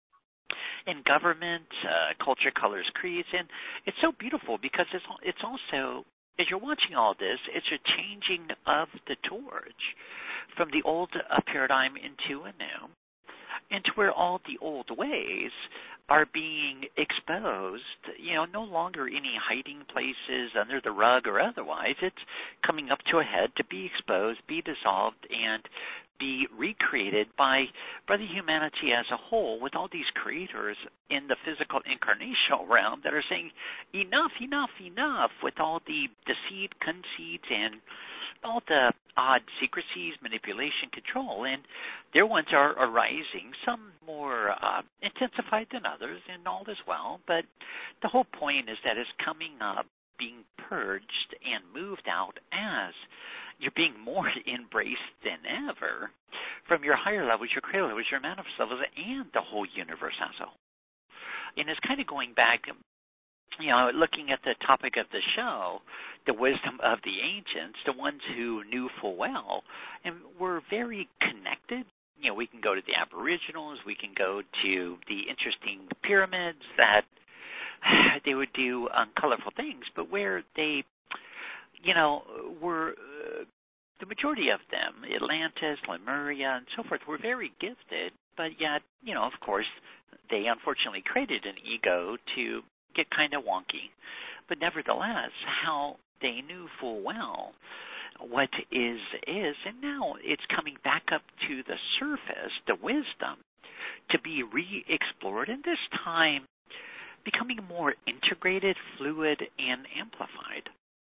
in government, uh, culture, colors, creeds, and it's so beautiful because it's it's also, as you're watching all this, it's a changing of the torch from the old uh, paradigm into a new, into where all the old ways are being exposed, you know, no longer any hiding places under the rug or otherwise. It's coming up to a head to be exposed, be dissolved, and be recreated by, by the humanity as a whole, with all these creators in the physical incarnational realm that are saying, enough, enough, enough, with all the deceit, conceit, and all the odd secrecies, manipulation, control, and their ones are arising, some more uh, intensified than others, and all as well. But the whole point is that it's coming up, being purged and moved out as you're being more embraced than ever from your higher levels, your creator levels, your manifest levels, and the whole universe as a whole. And it's kind of going back, you know, looking at the topic of the show, the wisdom of the ancients, the ones who knew full well, and were very connected. You know, we can go to the Aboriginals, we can go to the interesting pyramids that they would do um, colorful things, but where they, you know, were, uh, the majority of them, Atlantis, Lemuria, and so forth, were very gifted, but yet, you know, of course, they unfortunately created an ego to get kind of wonky. But nevertheless, how they knew full well what is is, and now it's coming back up to the surface, the wisdom, to be re-explored, and this time becoming more integrated, fluid, and amplified.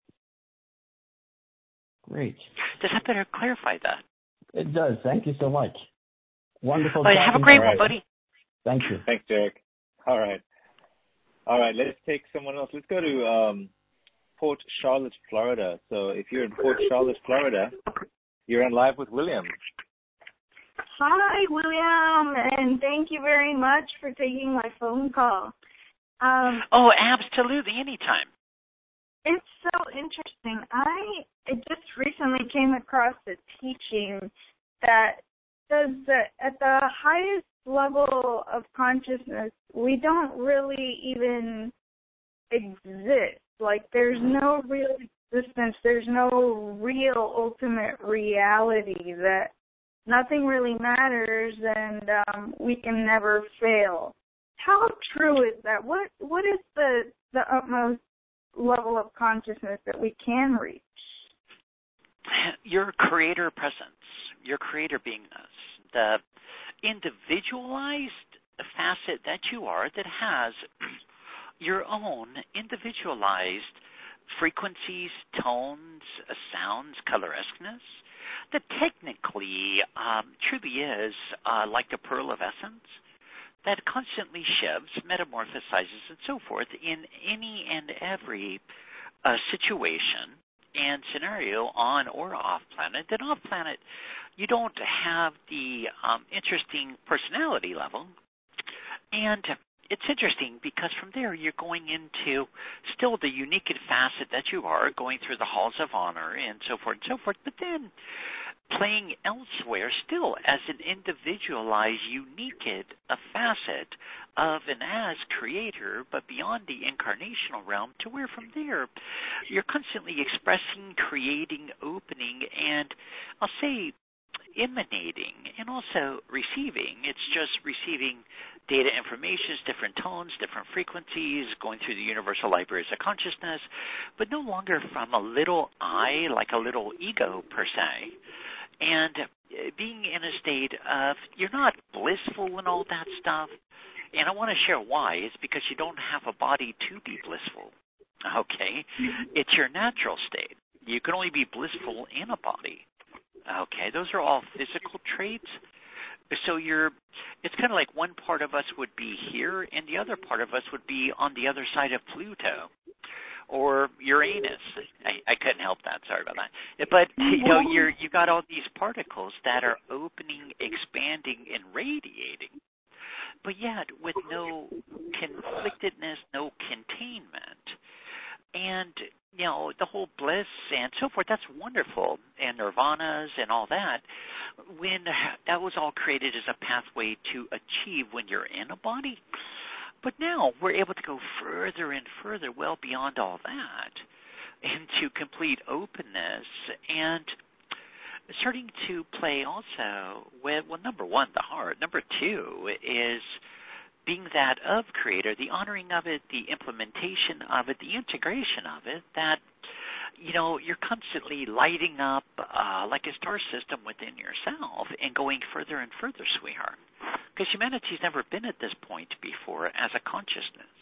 Great. Does that better clarify that? It does. Thank you so much. Wonderful. All right, have a great one, right. buddy. Thank you. Thanks, Derek. All right. All right, let's take someone else. Let's go to um, Port Charlotte, Florida. So if you're in Port Charlotte, Florida, you're on live with William. Hi, William, and thank you very much for taking my phone call. Um, oh, absolutely, anytime. It's so interesting. I it just recently came across a teaching that says that at the highest level of consciousness, we don't really even exist. Like, there's no real existence. There's no real ultimate reality, that nothing really matters, and um, we can never fail. How true is that? What What is the, the utmost level of consciousness that we can reach? Your creator presence, your creator beingness, the individualized facet that you are that has your own individualized frequencies, tones, sounds, coloresqueness, that technically um, truly is uh, like the pearl of essence, that constantly shifts, metamorphosizes, and so forth in any and every uh, situation and scenario on or off planet. Then off planet, you don't have the um, interesting personality level. And it's interesting because from there you're going into still the unique facet that you are, going through the halls of honor and so forth and so forth, but then playing elsewhere still as an individualized, unique a facet of an as creator, but beyond the incarnational realm, to where from there you're constantly expressing, creating, opening, and I'll say emanating and also receiving. It's just receiving data, information, different tones, different frequencies, going through the universal libraries of consciousness, but no longer from a little I, like a little ego per se. and being in a state of, you're not blissful and all that stuff. And I want to share why. It's because you don't have a body to be blissful. Okay? It's your natural state. You can only be blissful in a body. Okay? Those are all physical traits. So you're, it's kind of like one part of us would be here and the other part of us would be on the other side of Pluto or Uranus. I, I couldn't help that. Sorry about that. But, you know, you're, you got all these particles that are opening, expanding, and radiating. But yet with no conflictedness, no containment. And, you know, the whole bliss and so forth, that's wonderful. And nirvanas and all that, when that was all created as a pathway to achieve when you're in a body. But now we're able to go further and further, well beyond all that, into complete openness and starting to play also with, well, number one, the heart. Number two is being that of creator, the honoring of it, the implementation of it, the integration of it, that, you know, you're constantly lighting up uh, like a star system within yourself and going further and further, sweetheart. Because humanity's never been at this point before as a consciousness.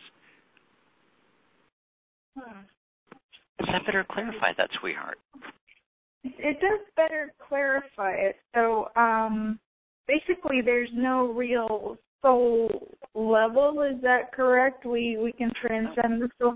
Hmm. Does that better clarify that, sweetheart? It does better clarify it. So um, basically there's no real soul level, is that correct? We we can transcend the soul?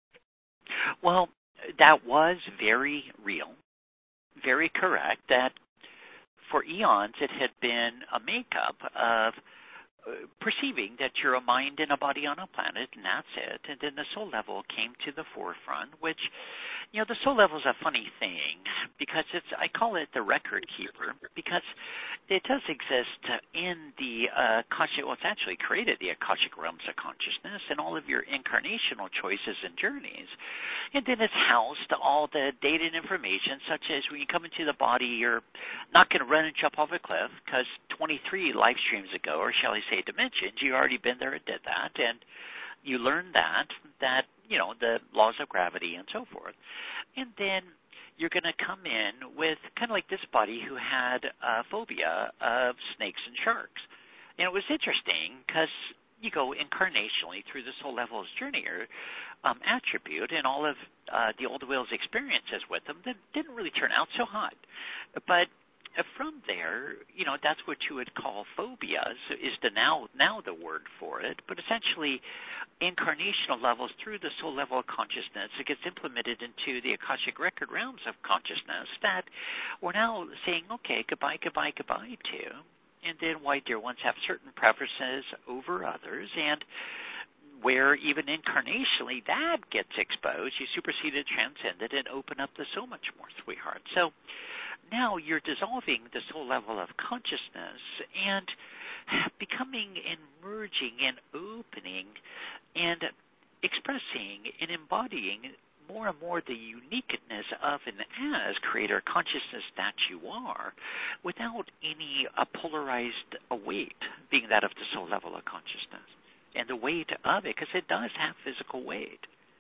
Well, that was very real, very correct, that for eons it had been a makeup of uh, perceiving that you're a mind and a body on a planet, and that's it. And then the soul level came to the forefront, which, you know, the soul level is a funny thing because it's, I call it the record keeper, because it does exist in the uh, conscious, well, it's actually created the Akashic realms of consciousness and all of your incarnational choices and journeys. And then it's housed all the data and information, such as when you come into the body, you're not going to run and jump off a cliff because twenty-three life streams ago, or shall I say dimensions, you already been there and did that. And you learned that, that, you know, the laws of gravity and so forth. And then you're going to come in with kind of like this body who had a phobia of snakes and sharks. And it was interesting because you go incarnationally through this whole level's journey or um, attribute, and all of uh, the old Will's experiences with them that didn't really turn out so hot. But from there, you know, that's what you would call phobias, is the now now the word for it. But essentially, incarnational levels through the soul level of consciousness, it gets implemented into the Akashic record realms of consciousness that we're now saying, okay, goodbye, goodbye, goodbye to. And then white deer ones have certain preferences over others, and where even incarnationally that gets exposed, you supersede it, transcend it, and open up to so much more, sweetheart. So now you're dissolving the soul level of consciousness and becoming and merging and opening and expressing and embodying more and more the uniqueness of and as creator consciousness that you are, without any uh, polarized weight, being that of the soul level of consciousness. And the weight of it, because it does have physical weight.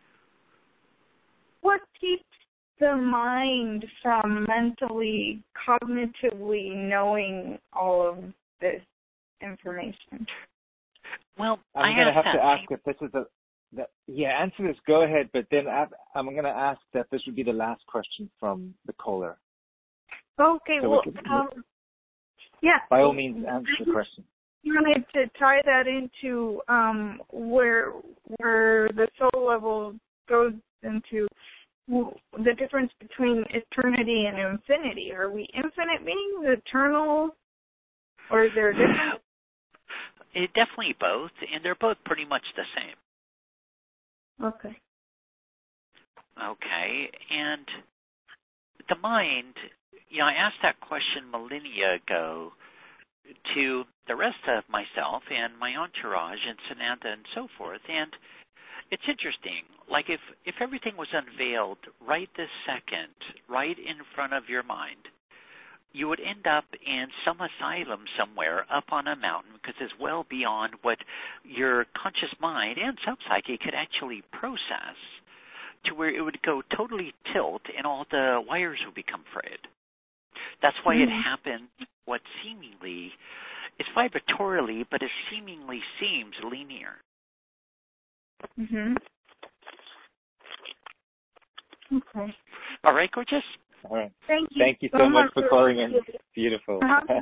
What keeps the mind from mentally, cognitively knowing all of this information? Well, I'm going to have that. to ask if this is a, that, yeah, answer this, go ahead, but then I'm going to ask that this would be the last question from the caller. Okay, so well, we can, um, yeah. By all means, answer the question. I wanted to tie that into um, where where the soul level goes into the difference between eternity and infinity. Are we infinite beings, eternal, or is there a difference? It, definitely both, and they're both pretty much the same. Okay. Okay, and the mind, you know, I asked that question millennia ago to the rest of myself and my entourage and Sananda and so forth, and it's interesting. Like if, if everything was unveiled right this second, right in front of your mind, you would end up in some asylum somewhere up on a mountain because it's well beyond what your conscious mind and subpsyche could actually process, to where it would go totally tilt and all the wires would become frayed, That's why mm-hmm. it happens what seemingly is vibratorily, but it seemingly seems linear. Mhm. Okay. All right, gorgeous. All right. Thank you. Thank you so, so much for calling in. Beautiful.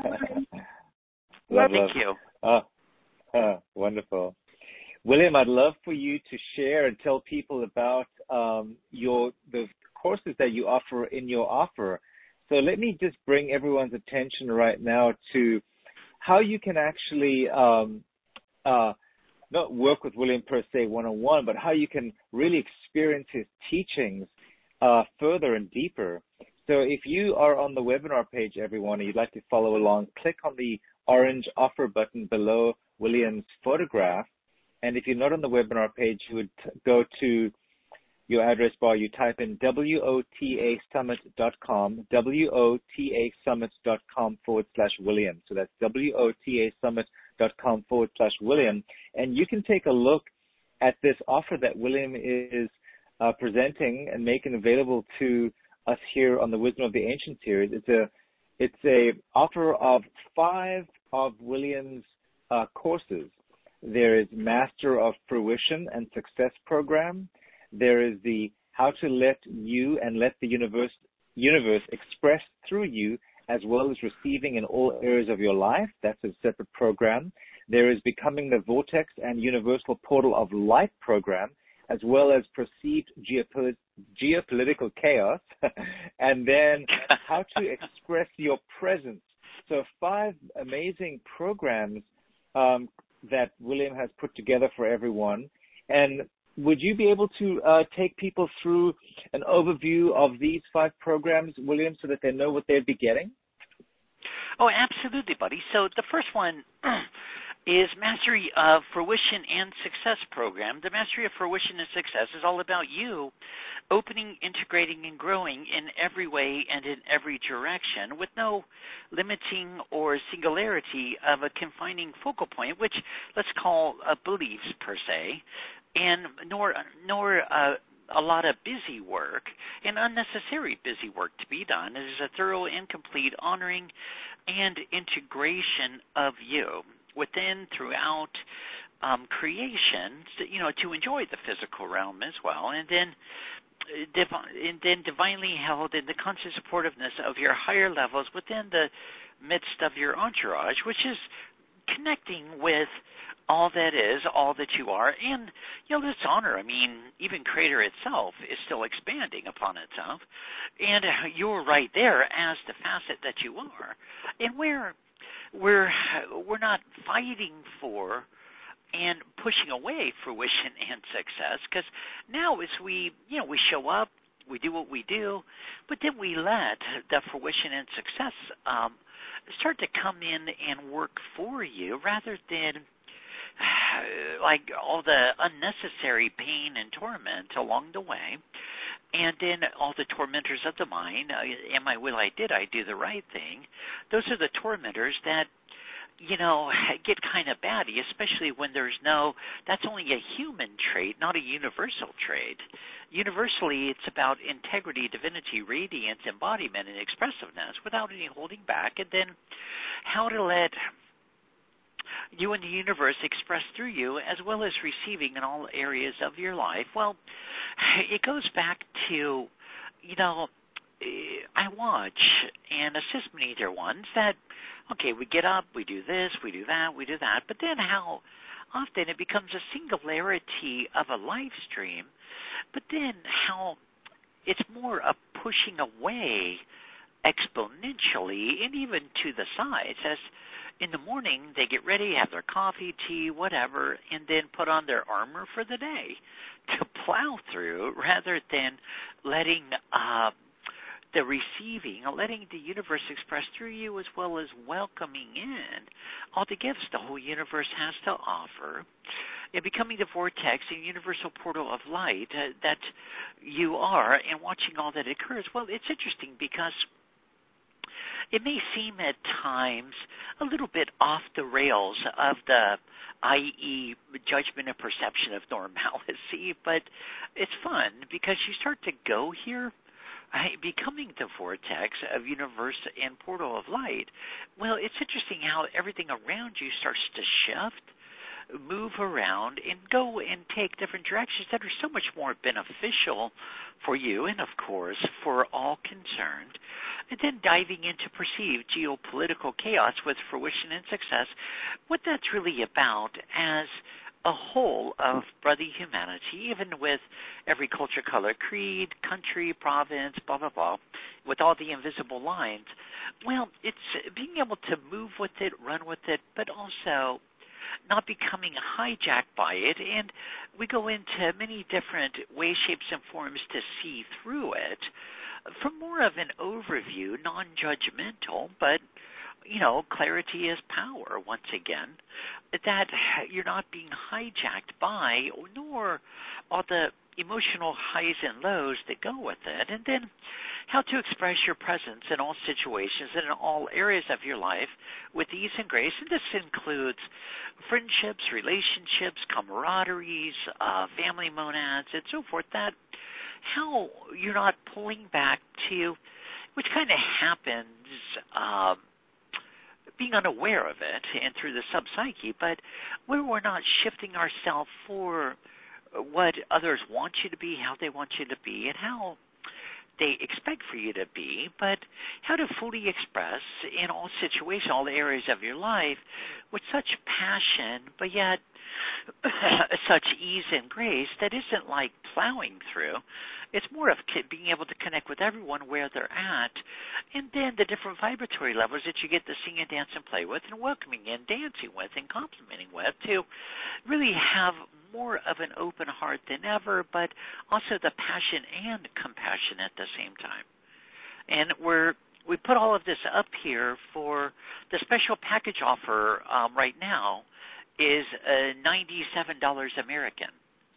Well, love, thank love. you. Oh, oh, wonderful. William, I'd love for you to share and tell people about um, your the courses that you offer in your offer. So let me just bring everyone's attention right now to how you can actually um, uh, not work with William per se one-on-one, but how you can really experience his teachings uh, further and deeper. So if you are on the webinar page, everyone, and you'd like to follow along, click on the orange offer button below William's photograph. And if you're not on the webinar page, you would t- go to your address bar, you type in W O T A summit dot com, W O T A summit dot com forward slash William. So that's W O T A summit dot com forward slash William. And you can take a look at this offer that William is uh, presenting and making available to us here on the Wisdom of the Ancient series. It's a it's a offer of five of William's uh, courses. There is Master of Fruition and Success program. There is the How to Let You and Let the Universe Universe Express Through You, as well as Receiving in All Areas of Your Life. That's a separate program. There is Becoming the Vortex and Universal Portal of Light program, as well as Perceived Geopol- Geopolitical Chaos, and then How to Express Your Presence. So five amazing programs um, that William has put together for everyone. And would you be able to uh, take people through an overview of these five programs, William, so that they know what they'd be getting? Oh, absolutely, buddy. So the first one is Mastery of Fruition and Success program. The Mastery of Fruition and Success is all about you opening, integrating, and growing in every way and in every direction with no limiting or singularity of a confining focal point, which let's call uh, beliefs per se, and nor nor uh, a lot of busy work and unnecessary busy work to be done. It is a thorough and complete honoring and integration of you within, throughout um, creation, you know, to enjoy the physical realm as well, and then, divi- and then divinely held in the conscious supportiveness of your higher levels within the midst of your entourage, which is connecting with all that is, all that you are, and, you know, this honor, I mean, even Creator itself is still expanding upon itself, and you're right there as the facet that you are, and we're We're we're not fighting for and pushing away fruition and success, because now as we you know we show up, we do what we do, but then we let the fruition and success um, start to come in and work for you, rather than like all the unnecessary pain and torment along the way. And then all the tormentors of the mind, uh, am I, will I, did I do the right thing? Those are the tormentors that, you know, get kind of batty, especially when there's no, that's only a human trait, not a universal trait. Universally, it's about integrity, divinity, radiance, embodiment, and expressiveness without any holding back. And then how to let you and the universe express through you, as well as receiving in all areas of your life. Well, it goes back to, you know, I watch and assist many dear ones that, okay, we get up, we do this, we do that, we do that, but then how often it becomes a singularity of a live stream, but then how it's more a pushing away exponentially and even to the sides, as in the morning they get ready, have their coffee, tea, whatever, and then put on their armor for the day to plow through, rather than letting uh, the receiving, letting the universe express through you, as well as welcoming in all the gifts the whole universe has to offer, and becoming the vortex and universal portal of light uh, that you are, and watching all that occurs. Well, it's interesting because it may seem at times a little bit off the rails of the, that is judgment and perception of normalcy, but it's fun because you start to go here becoming the vortex of universe and portal of light. Well, it's interesting how everything around you starts to shift, move around, and go and take different directions that are so much more beneficial for you and, of course, for all concerned. And then diving into perceived geopolitical chaos with fruition and success, what that's really about as a whole of brotherly humanity, even with every culture, color, creed, country, province, blah, blah, blah, with all the invisible lines. Well, it's being able to move with it, run with it, but also not becoming hijacked by it. And we go into many different ways, shapes, and forms to see through it from more of an overview, non-judgmental, but you know, clarity is power, once again, that you're not being hijacked by, nor all the emotional highs and lows that go with it, and then how to express your presence in all situations and in all areas of your life with ease and grace. And this includes friendships, relationships, camaraderies, uh, family monads, and so forth, that how you're not pulling back to, which kind of happens um, being unaware of it and through the subpsyche, but where we're not shifting ourselves for what others want you to be, how they want you to be, and how they expect for you to be, but how to fully express in all situations, all the areas of your life with such passion, but yet such ease and grace that isn't like plowing through. It's more of being able to connect with everyone where they're at, and then the different vibratory levels that you get to sing and dance and play with and welcoming and dancing with and complimenting with, to really have more of an open heart than ever, but also the passion and compassion at the same time. And we're we put all of this up here for the special package offer um, right now is uh, ninety-seven dollars American.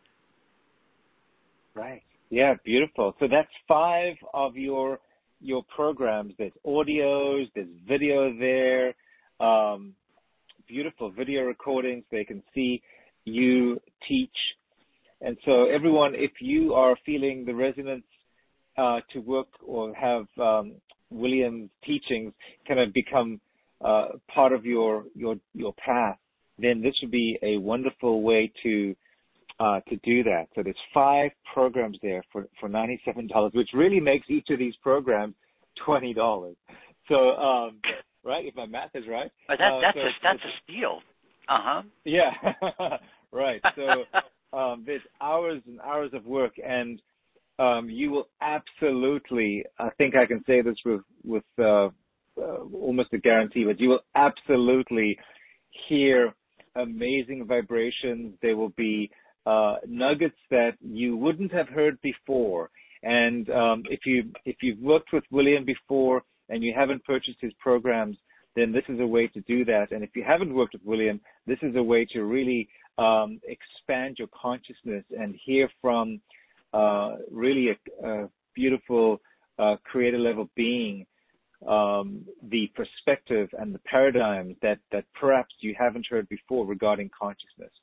Right. Yeah, beautiful. So that's five of your your programs. There's audios, there's video there, um, beautiful video recordings. They can see you teach. And so everyone, if you are feeling the resonance uh, to work or have um, William's teachings kind of become uh, part of your, your, your path, then this would be a wonderful way to Uh, to do that. So there's five programs there for, for ninety-seven dollars, which really makes each of these programs twenty dollars. So, um, right, if my math is right. Oh, that, that's, uh, so a, that's a steal. Uh-huh. Yeah, right. So um, there's hours and hours of work, and um, you will absolutely, I think I can say this with, with uh, uh, almost a guarantee, but you will absolutely hear amazing vibrations. There will be Uh, nuggets that you wouldn't have heard before. And um, if you if you've worked with William before and you haven't purchased his programs, then this is a way to do that. And if you haven't worked with William, this is a way to really um, expand your consciousness and hear from uh, really a, a beautiful uh, creator level being, um, the perspective and the paradigms that that perhaps you haven't heard before regarding consciousness.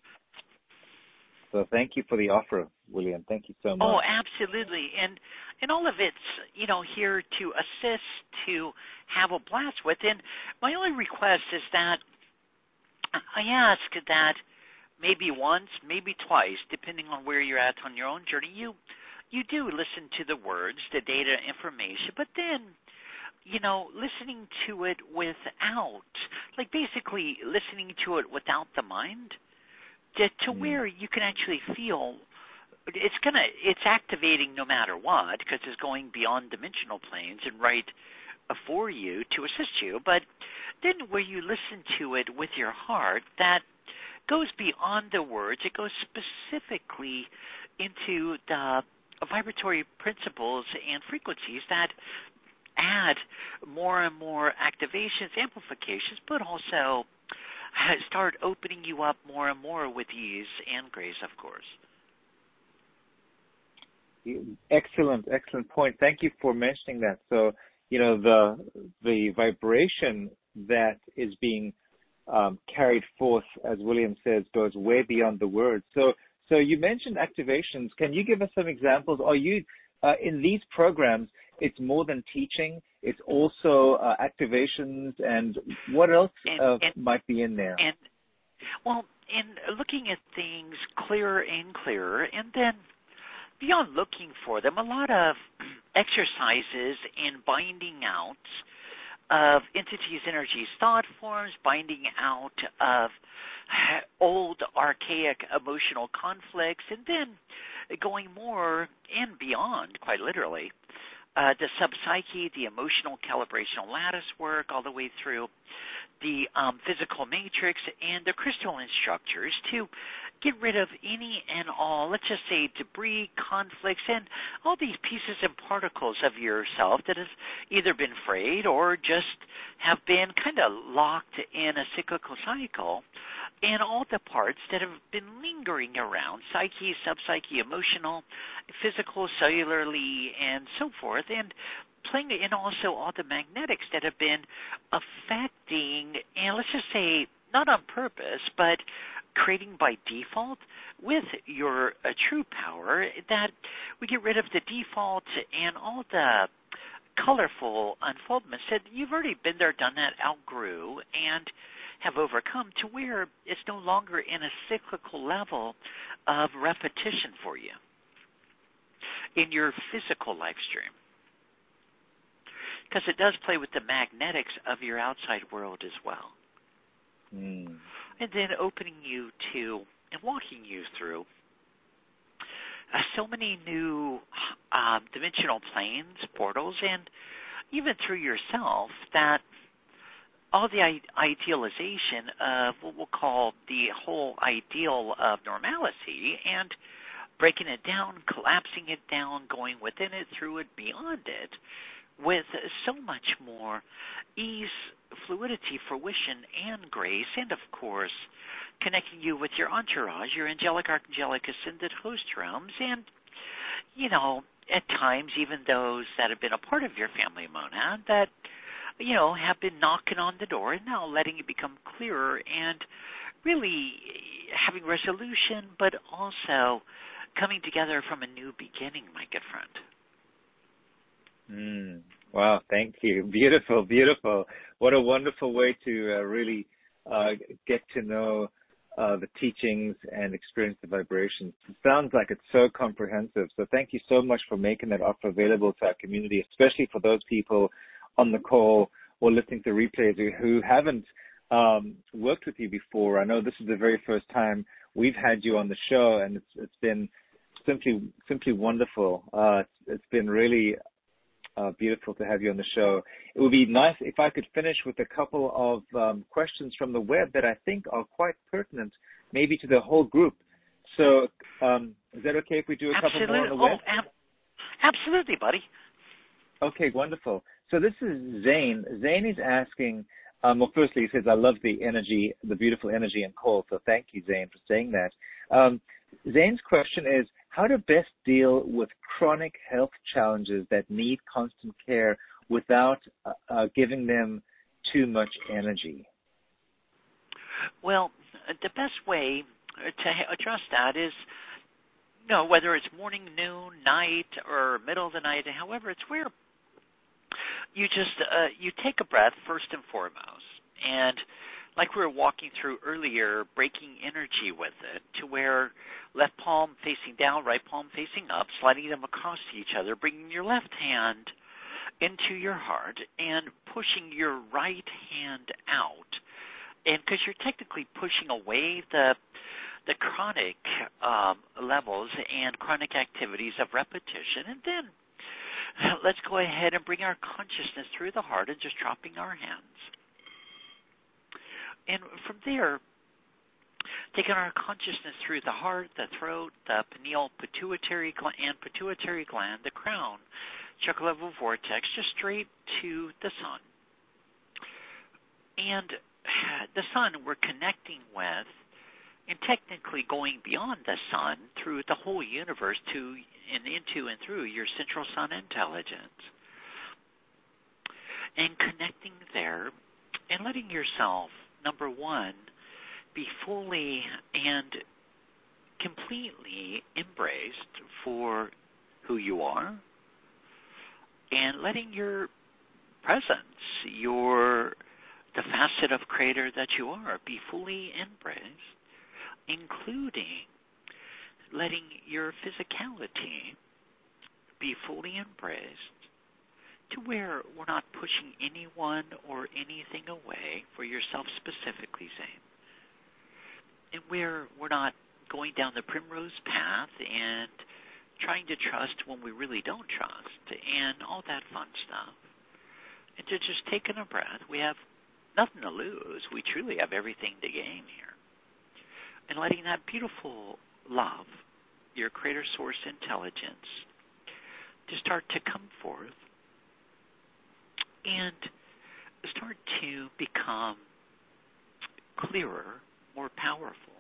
So thank you for the offer, William. Thank you so much. Oh, absolutely. And and all of it's, you know, here to assist, to have a blast with. And my only request is that I ask that maybe once, maybe twice, depending on where you're at on your own journey, you you do listen to the words, the data, information, but then, you know, listening to it without, like basically listening to it without the mind, To, to mm. where you can actually feel it's gonna it's activating no matter what, because it's going beyond dimensional planes and right for you to assist you. But then where you listen to it with your heart, that goes beyond the words. It goes specifically into the vibratory principles and frequencies that add more and more activations, amplifications, but also start opening you up more and more with ease and grace, of course. Excellent, excellent point. Thank you for mentioning that. So, you know, the the vibration that is being um, carried forth, as William says, goes way beyond the words. So, so you mentioned activations. Can you give us some examples? Are you uh, in these programs? it's more than teaching. It's also uh, activations, and what else and, uh, and, might be in there? And well, in looking at things clearer and clearer, and then beyond looking for them, a lot of exercises in binding out of entities, energies, thought forms, binding out of old, archaic emotional conflicts, and then going more and beyond, quite literally, uh, the subpsyche, the emotional calibrational lattice work, all the way through the um, physical matrix and the crystalline structures to get rid of any and all, let's just say, debris, conflicts, and all these pieces and particles of yourself that has either been frayed or just have been kind of locked in a cyclical cycle, and all the parts that have been lingering around, psyche, subpsyche, emotional, physical, cellularly, and so forth, and playing in also all the magnetics that have been affecting, and let's just say, not on purpose, but creating by default with your uh, true power, that we get rid of the default and all the colorful unfoldments that you've already been there, done that, outgrew, and have overcome to where it's no longer in a cyclical level of repetition for you in your physical life stream. Because it does play with the magnetics of your outside world as well. Mm. And then opening you to and walking you through uh, so many new uh, dimensional planes, portals, and even through yourself that all the I- idealization of what we'll call the whole ideal of normalcy and breaking it down, collapsing it down, going within it, through it, beyond it, with so much more ease, fluidity, fruition, and grace, and of course, connecting you with your entourage, your angelic, archangelic, ascended host realms, and, you know, at times even those that have been a part of your family monad that, you know, have been knocking on the door and now letting it become clearer and really having resolution, but also coming together from a new beginning, my good friend. Mm. Wow, thank you. Beautiful, beautiful. What a wonderful way to uh, really uh, get to know uh, the teachings and experience the vibrations. It sounds like it's so comprehensive. So thank you so much for making that offer available to our community, especially for those people on the call or listening to replays who haven't um, worked with you before. I know this is the very first time we've had you on the show, and it's, it's been simply simply wonderful. Uh, it's, it's been really Uh, beautiful to have you on the show. It would be nice if I could finish with a couple of um, questions from the web that I think are quite pertinent, maybe to the whole group. So um, is that okay if we do a Absolutely. couple more on the web? Oh, ab- absolutely, buddy. Okay, wonderful. So this is Zane. Zane is asking, um, well, firstly, he says, I love the energy, the beautiful energy and call. So thank you, Zane, for saying that. Um, Zane's question is, how to best deal with chronic health challenges that need constant care without uh, uh, giving them too much energy? Well, the best way to address that is, you know, whether it's morning, noon, night, or middle of the night, however, it's where you just, uh, you take a breath first and foremost, and like we were walking through earlier, breaking energy with it to where left palm facing down, right palm facing up, sliding them across to each other, bringing your left hand into your heart and pushing your right hand out. And because you're technically pushing away the the chronic um, levels and chronic activities of repetition. And then let's go ahead and bring our consciousness through the heart and just dropping our hands. And from there, taking our consciousness through the heart, the throat, the pineal pituitary gland, and pituitary gland, the crown, chakra level vortex, just straight to the sun. And the sun we're connecting with, and technically going beyond the sun through the whole universe to and into and through your central sun intelligence. And connecting there and letting yourself, number one, be fully and completely embraced for who you are, and letting your presence, your the facet of creator that you are, be fully embraced, including letting your physicality be fully embraced, to where we're not pushing anyone or anything away for yourself specifically, Zane. And where we're not going down the primrose path and trying to trust when we really don't trust and all that fun stuff. And to just taking a breath. We have nothing to lose. We truly have everything to gain here. And letting that beautiful love, your creator source intelligence, to start to come forth and start to become clearer, more powerful,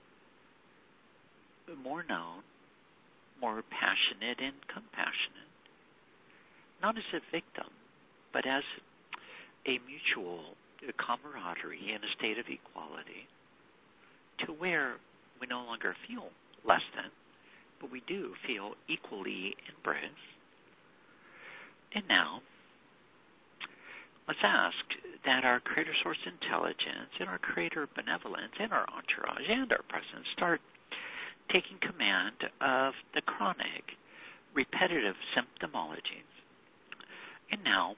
more known, more passionate and compassionate, not as a victim, but as a mutual camaraderie in a state of equality, to where we no longer feel less than, but we do feel equally embraced. And now, let's ask that our creator source intelligence and our creator benevolence and our entourage and our presence start taking command of the chronic, repetitive symptomologies. And now,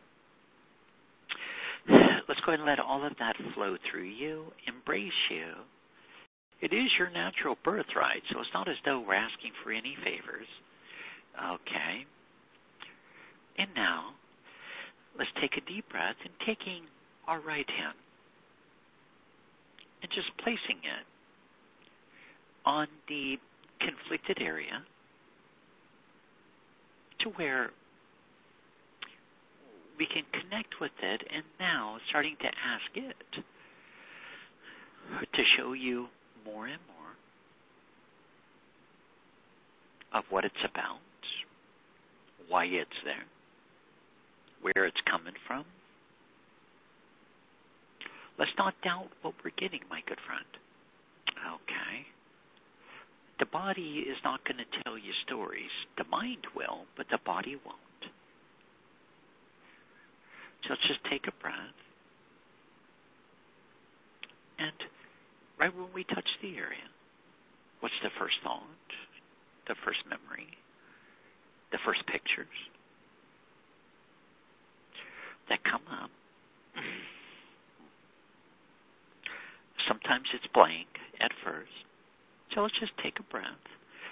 let's go ahead and let all of that flow through you, embrace you. It is your natural birthright, so it's not as though we're asking for any favors. Okay. And now, let's take a deep breath and taking our right hand and just placing it on the conflicted area to where we can connect with it, and now starting to ask it to show you more and more of what it's about, why it's there, where it's coming from. Let's not doubt what we're getting, my good friend. Okay. The body is not going to tell you stories. The mind will, but the body won't. So let's just take a breath. And right when we touch the area, what's the first thought, the first memory, the first pictures that come up? Sometimes it's blank at first. So let's just take a breath.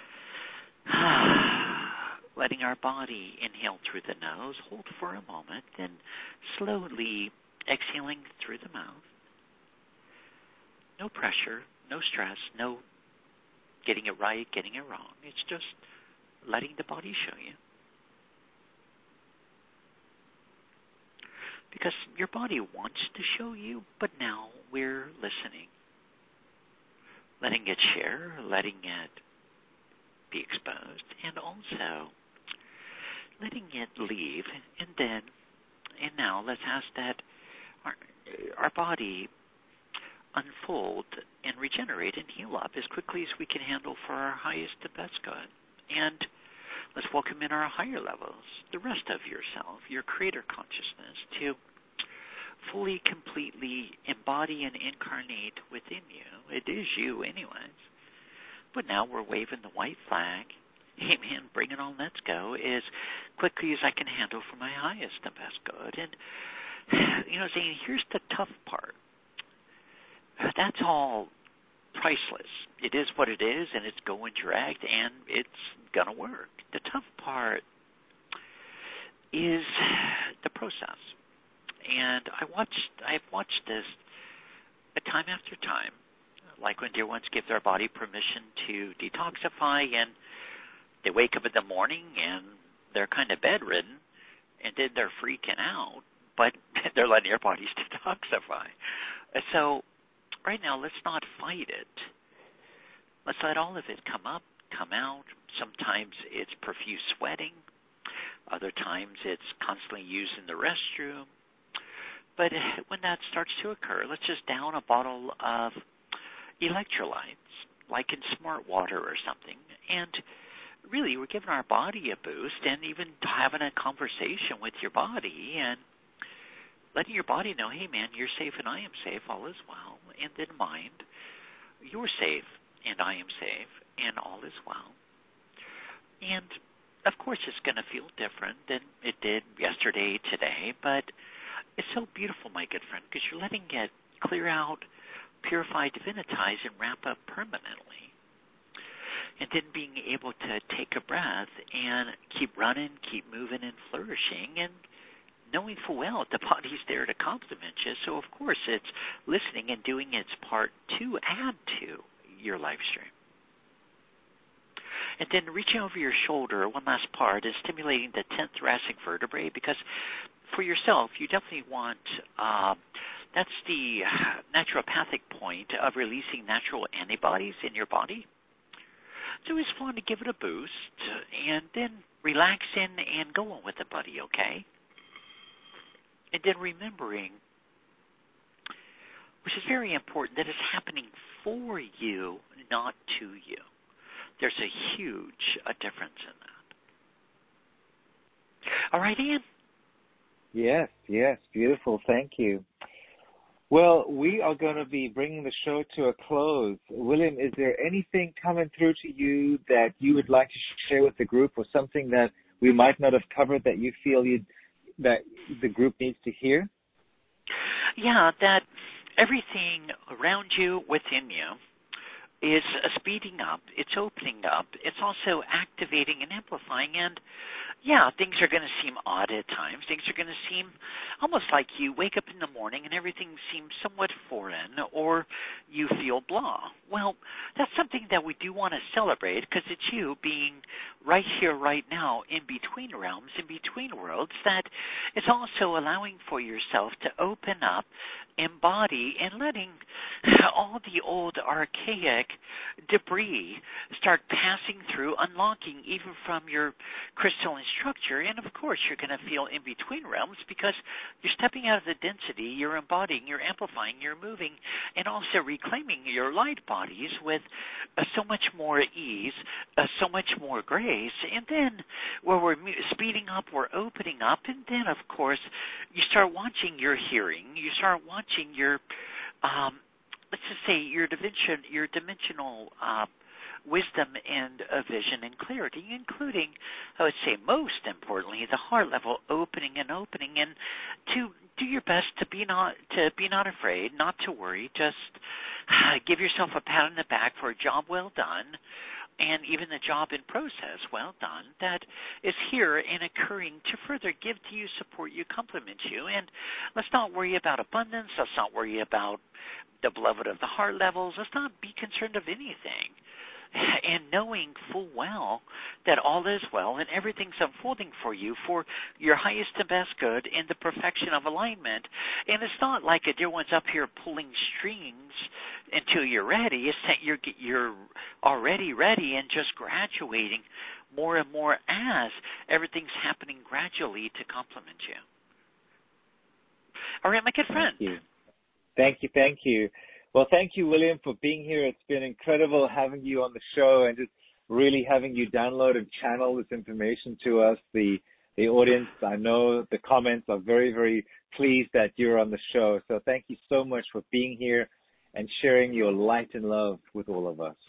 Letting our body inhale through the nose, hold for a moment, then slowly exhaling through the mouth. No pressure, no stress, no getting it right, getting it wrong. It's just letting the body show you. Because your body wants to show you, but now we're listening. Letting it share, letting it be exposed, and also letting it leave. And then, and now let's ask that our, our body unfold and regenerate and heal up as quickly as we can handle for our highest and best good. And let's welcome in our higher levels, the rest of yourself, your creator consciousness, to fully, completely embody and incarnate within you. It is you anyways. But now we're waving the white flag. Hey man, bring it on, let's go, as quickly as I can handle for my highest and best good. And, you know, Zane, here's the tough part. That's all priceless. It is what it is, and it's going direct, and it's going to work. The tough part is the process. And I watched, I've watched this time after time, like when dear ones give their body permission to detoxify, and they wake up in the morning and they're kind of bedridden, and then they're freaking out, but they're letting their bodies detoxify. So right now, let's not fight it. Let's let all of it come up, come out. Sometimes it's profuse sweating. Other times it's constantly using the restroom. But when that starts to occur, let's just down a bottle of electrolytes, like in Smart Water or something, and really, we're giving our body a boost and even having a conversation with your body and letting your body know, hey, man, you're safe and I am safe, all is well. And then mind, you're safe and I am safe and all is well. And, of course, it's going to feel different than it did yesterday, today, but it's so beautiful, my good friend, because you're letting it clear out, purify, divinitize, and wrap up permanently. And then being able to take a breath and keep running, keep moving and flourishing, and knowing full well the body's there to complement you. So, of course, it's listening and doing its part to add to your life stream. And then reaching over your shoulder, one last part, is stimulating the tenth thoracic vertebrae, because for yourself, you definitely want, uh, that's the naturopathic point of releasing natural antibodies in your body. So it's fun to give it a boost and then relax in and go on with it, buddy, okay? And then remembering, which is very important, that it's happening for you, not to you. There's a huge a difference in that. All right, Ian? Yes, yes, beautiful. Thank you. Well, we are going to be bringing the show to a close. William, is there anything coming through to you that you would like to share with the group, or something that we might not have covered that you feel you'd, that the group needs to hear? Yeah, that everything around you, within you, is speeding up, it's opening up, it's also activating and amplifying, and yeah, things are going to seem odd at times. Things are going to seem almost like you wake up in the morning and everything seems somewhat foreign, or you feel blah. Well, that's something that we do want to celebrate, because it's you being right here, right now, in between realms, in between worlds, that is also allowing for yourself to open up, embody, and letting all the old archaic debris start passing through, unlocking even from your crystalline structure. And of course you're going to feel in between realms, because you're stepping out of the density, you're embodying, you're amplifying, you're moving, and also reclaiming your light bodies with uh, so much more ease, uh, so much more grace. And then where we're speeding up, we're opening up, and then of course you start watching your hearing, you start watching your um let's just say your dimension, your dimensional uh, wisdom and uh, vision and clarity, including, I would say, most importantly, the heart level opening and opening, and to do your best to be not to be not afraid, not to worry. Just uh, give yourself a pat on the back for a job well done, and even the job in process well done that is here and occurring to further give to you, support you, compliment you. And let's not worry about abundance. Let's not worry about the beloved of the heart levels. Let's not be concerned of anything. And knowing full well that all is well and everything's unfolding for you for your highest and best good in the perfection of alignment. And it's not like a dear one's up here pulling strings until you're ready. It's that you're you're already ready and just graduating more and more as everything's happening gradually to complement you. All right, my good friend. Thank you. Thank you. Thank you. Well, thank you, William, for being here. It's been incredible having you on the show and just really having you download and channel this information to us. The the audience, I know the comments are very, very pleased that you're on the show. So thank you so much for being here and sharing your light and love with all of us.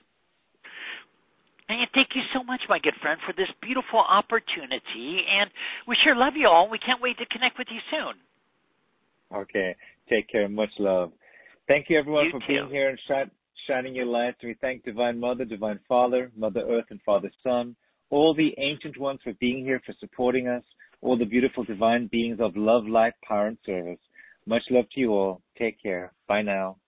And thank you so much, my good friend, for this beautiful opportunity. And we sure love you all. We can't wait to connect with you soon. Okay. Take care. Much love. Thank you, everyone, you for too. being here and sh- shining your light. We thank Divine Mother, Divine Father, Mother Earth, and Father Son, all the ancient ones for being here, for supporting us, all the beautiful divine beings of love, light, power, and service. Much love to you all. Take care. Bye now.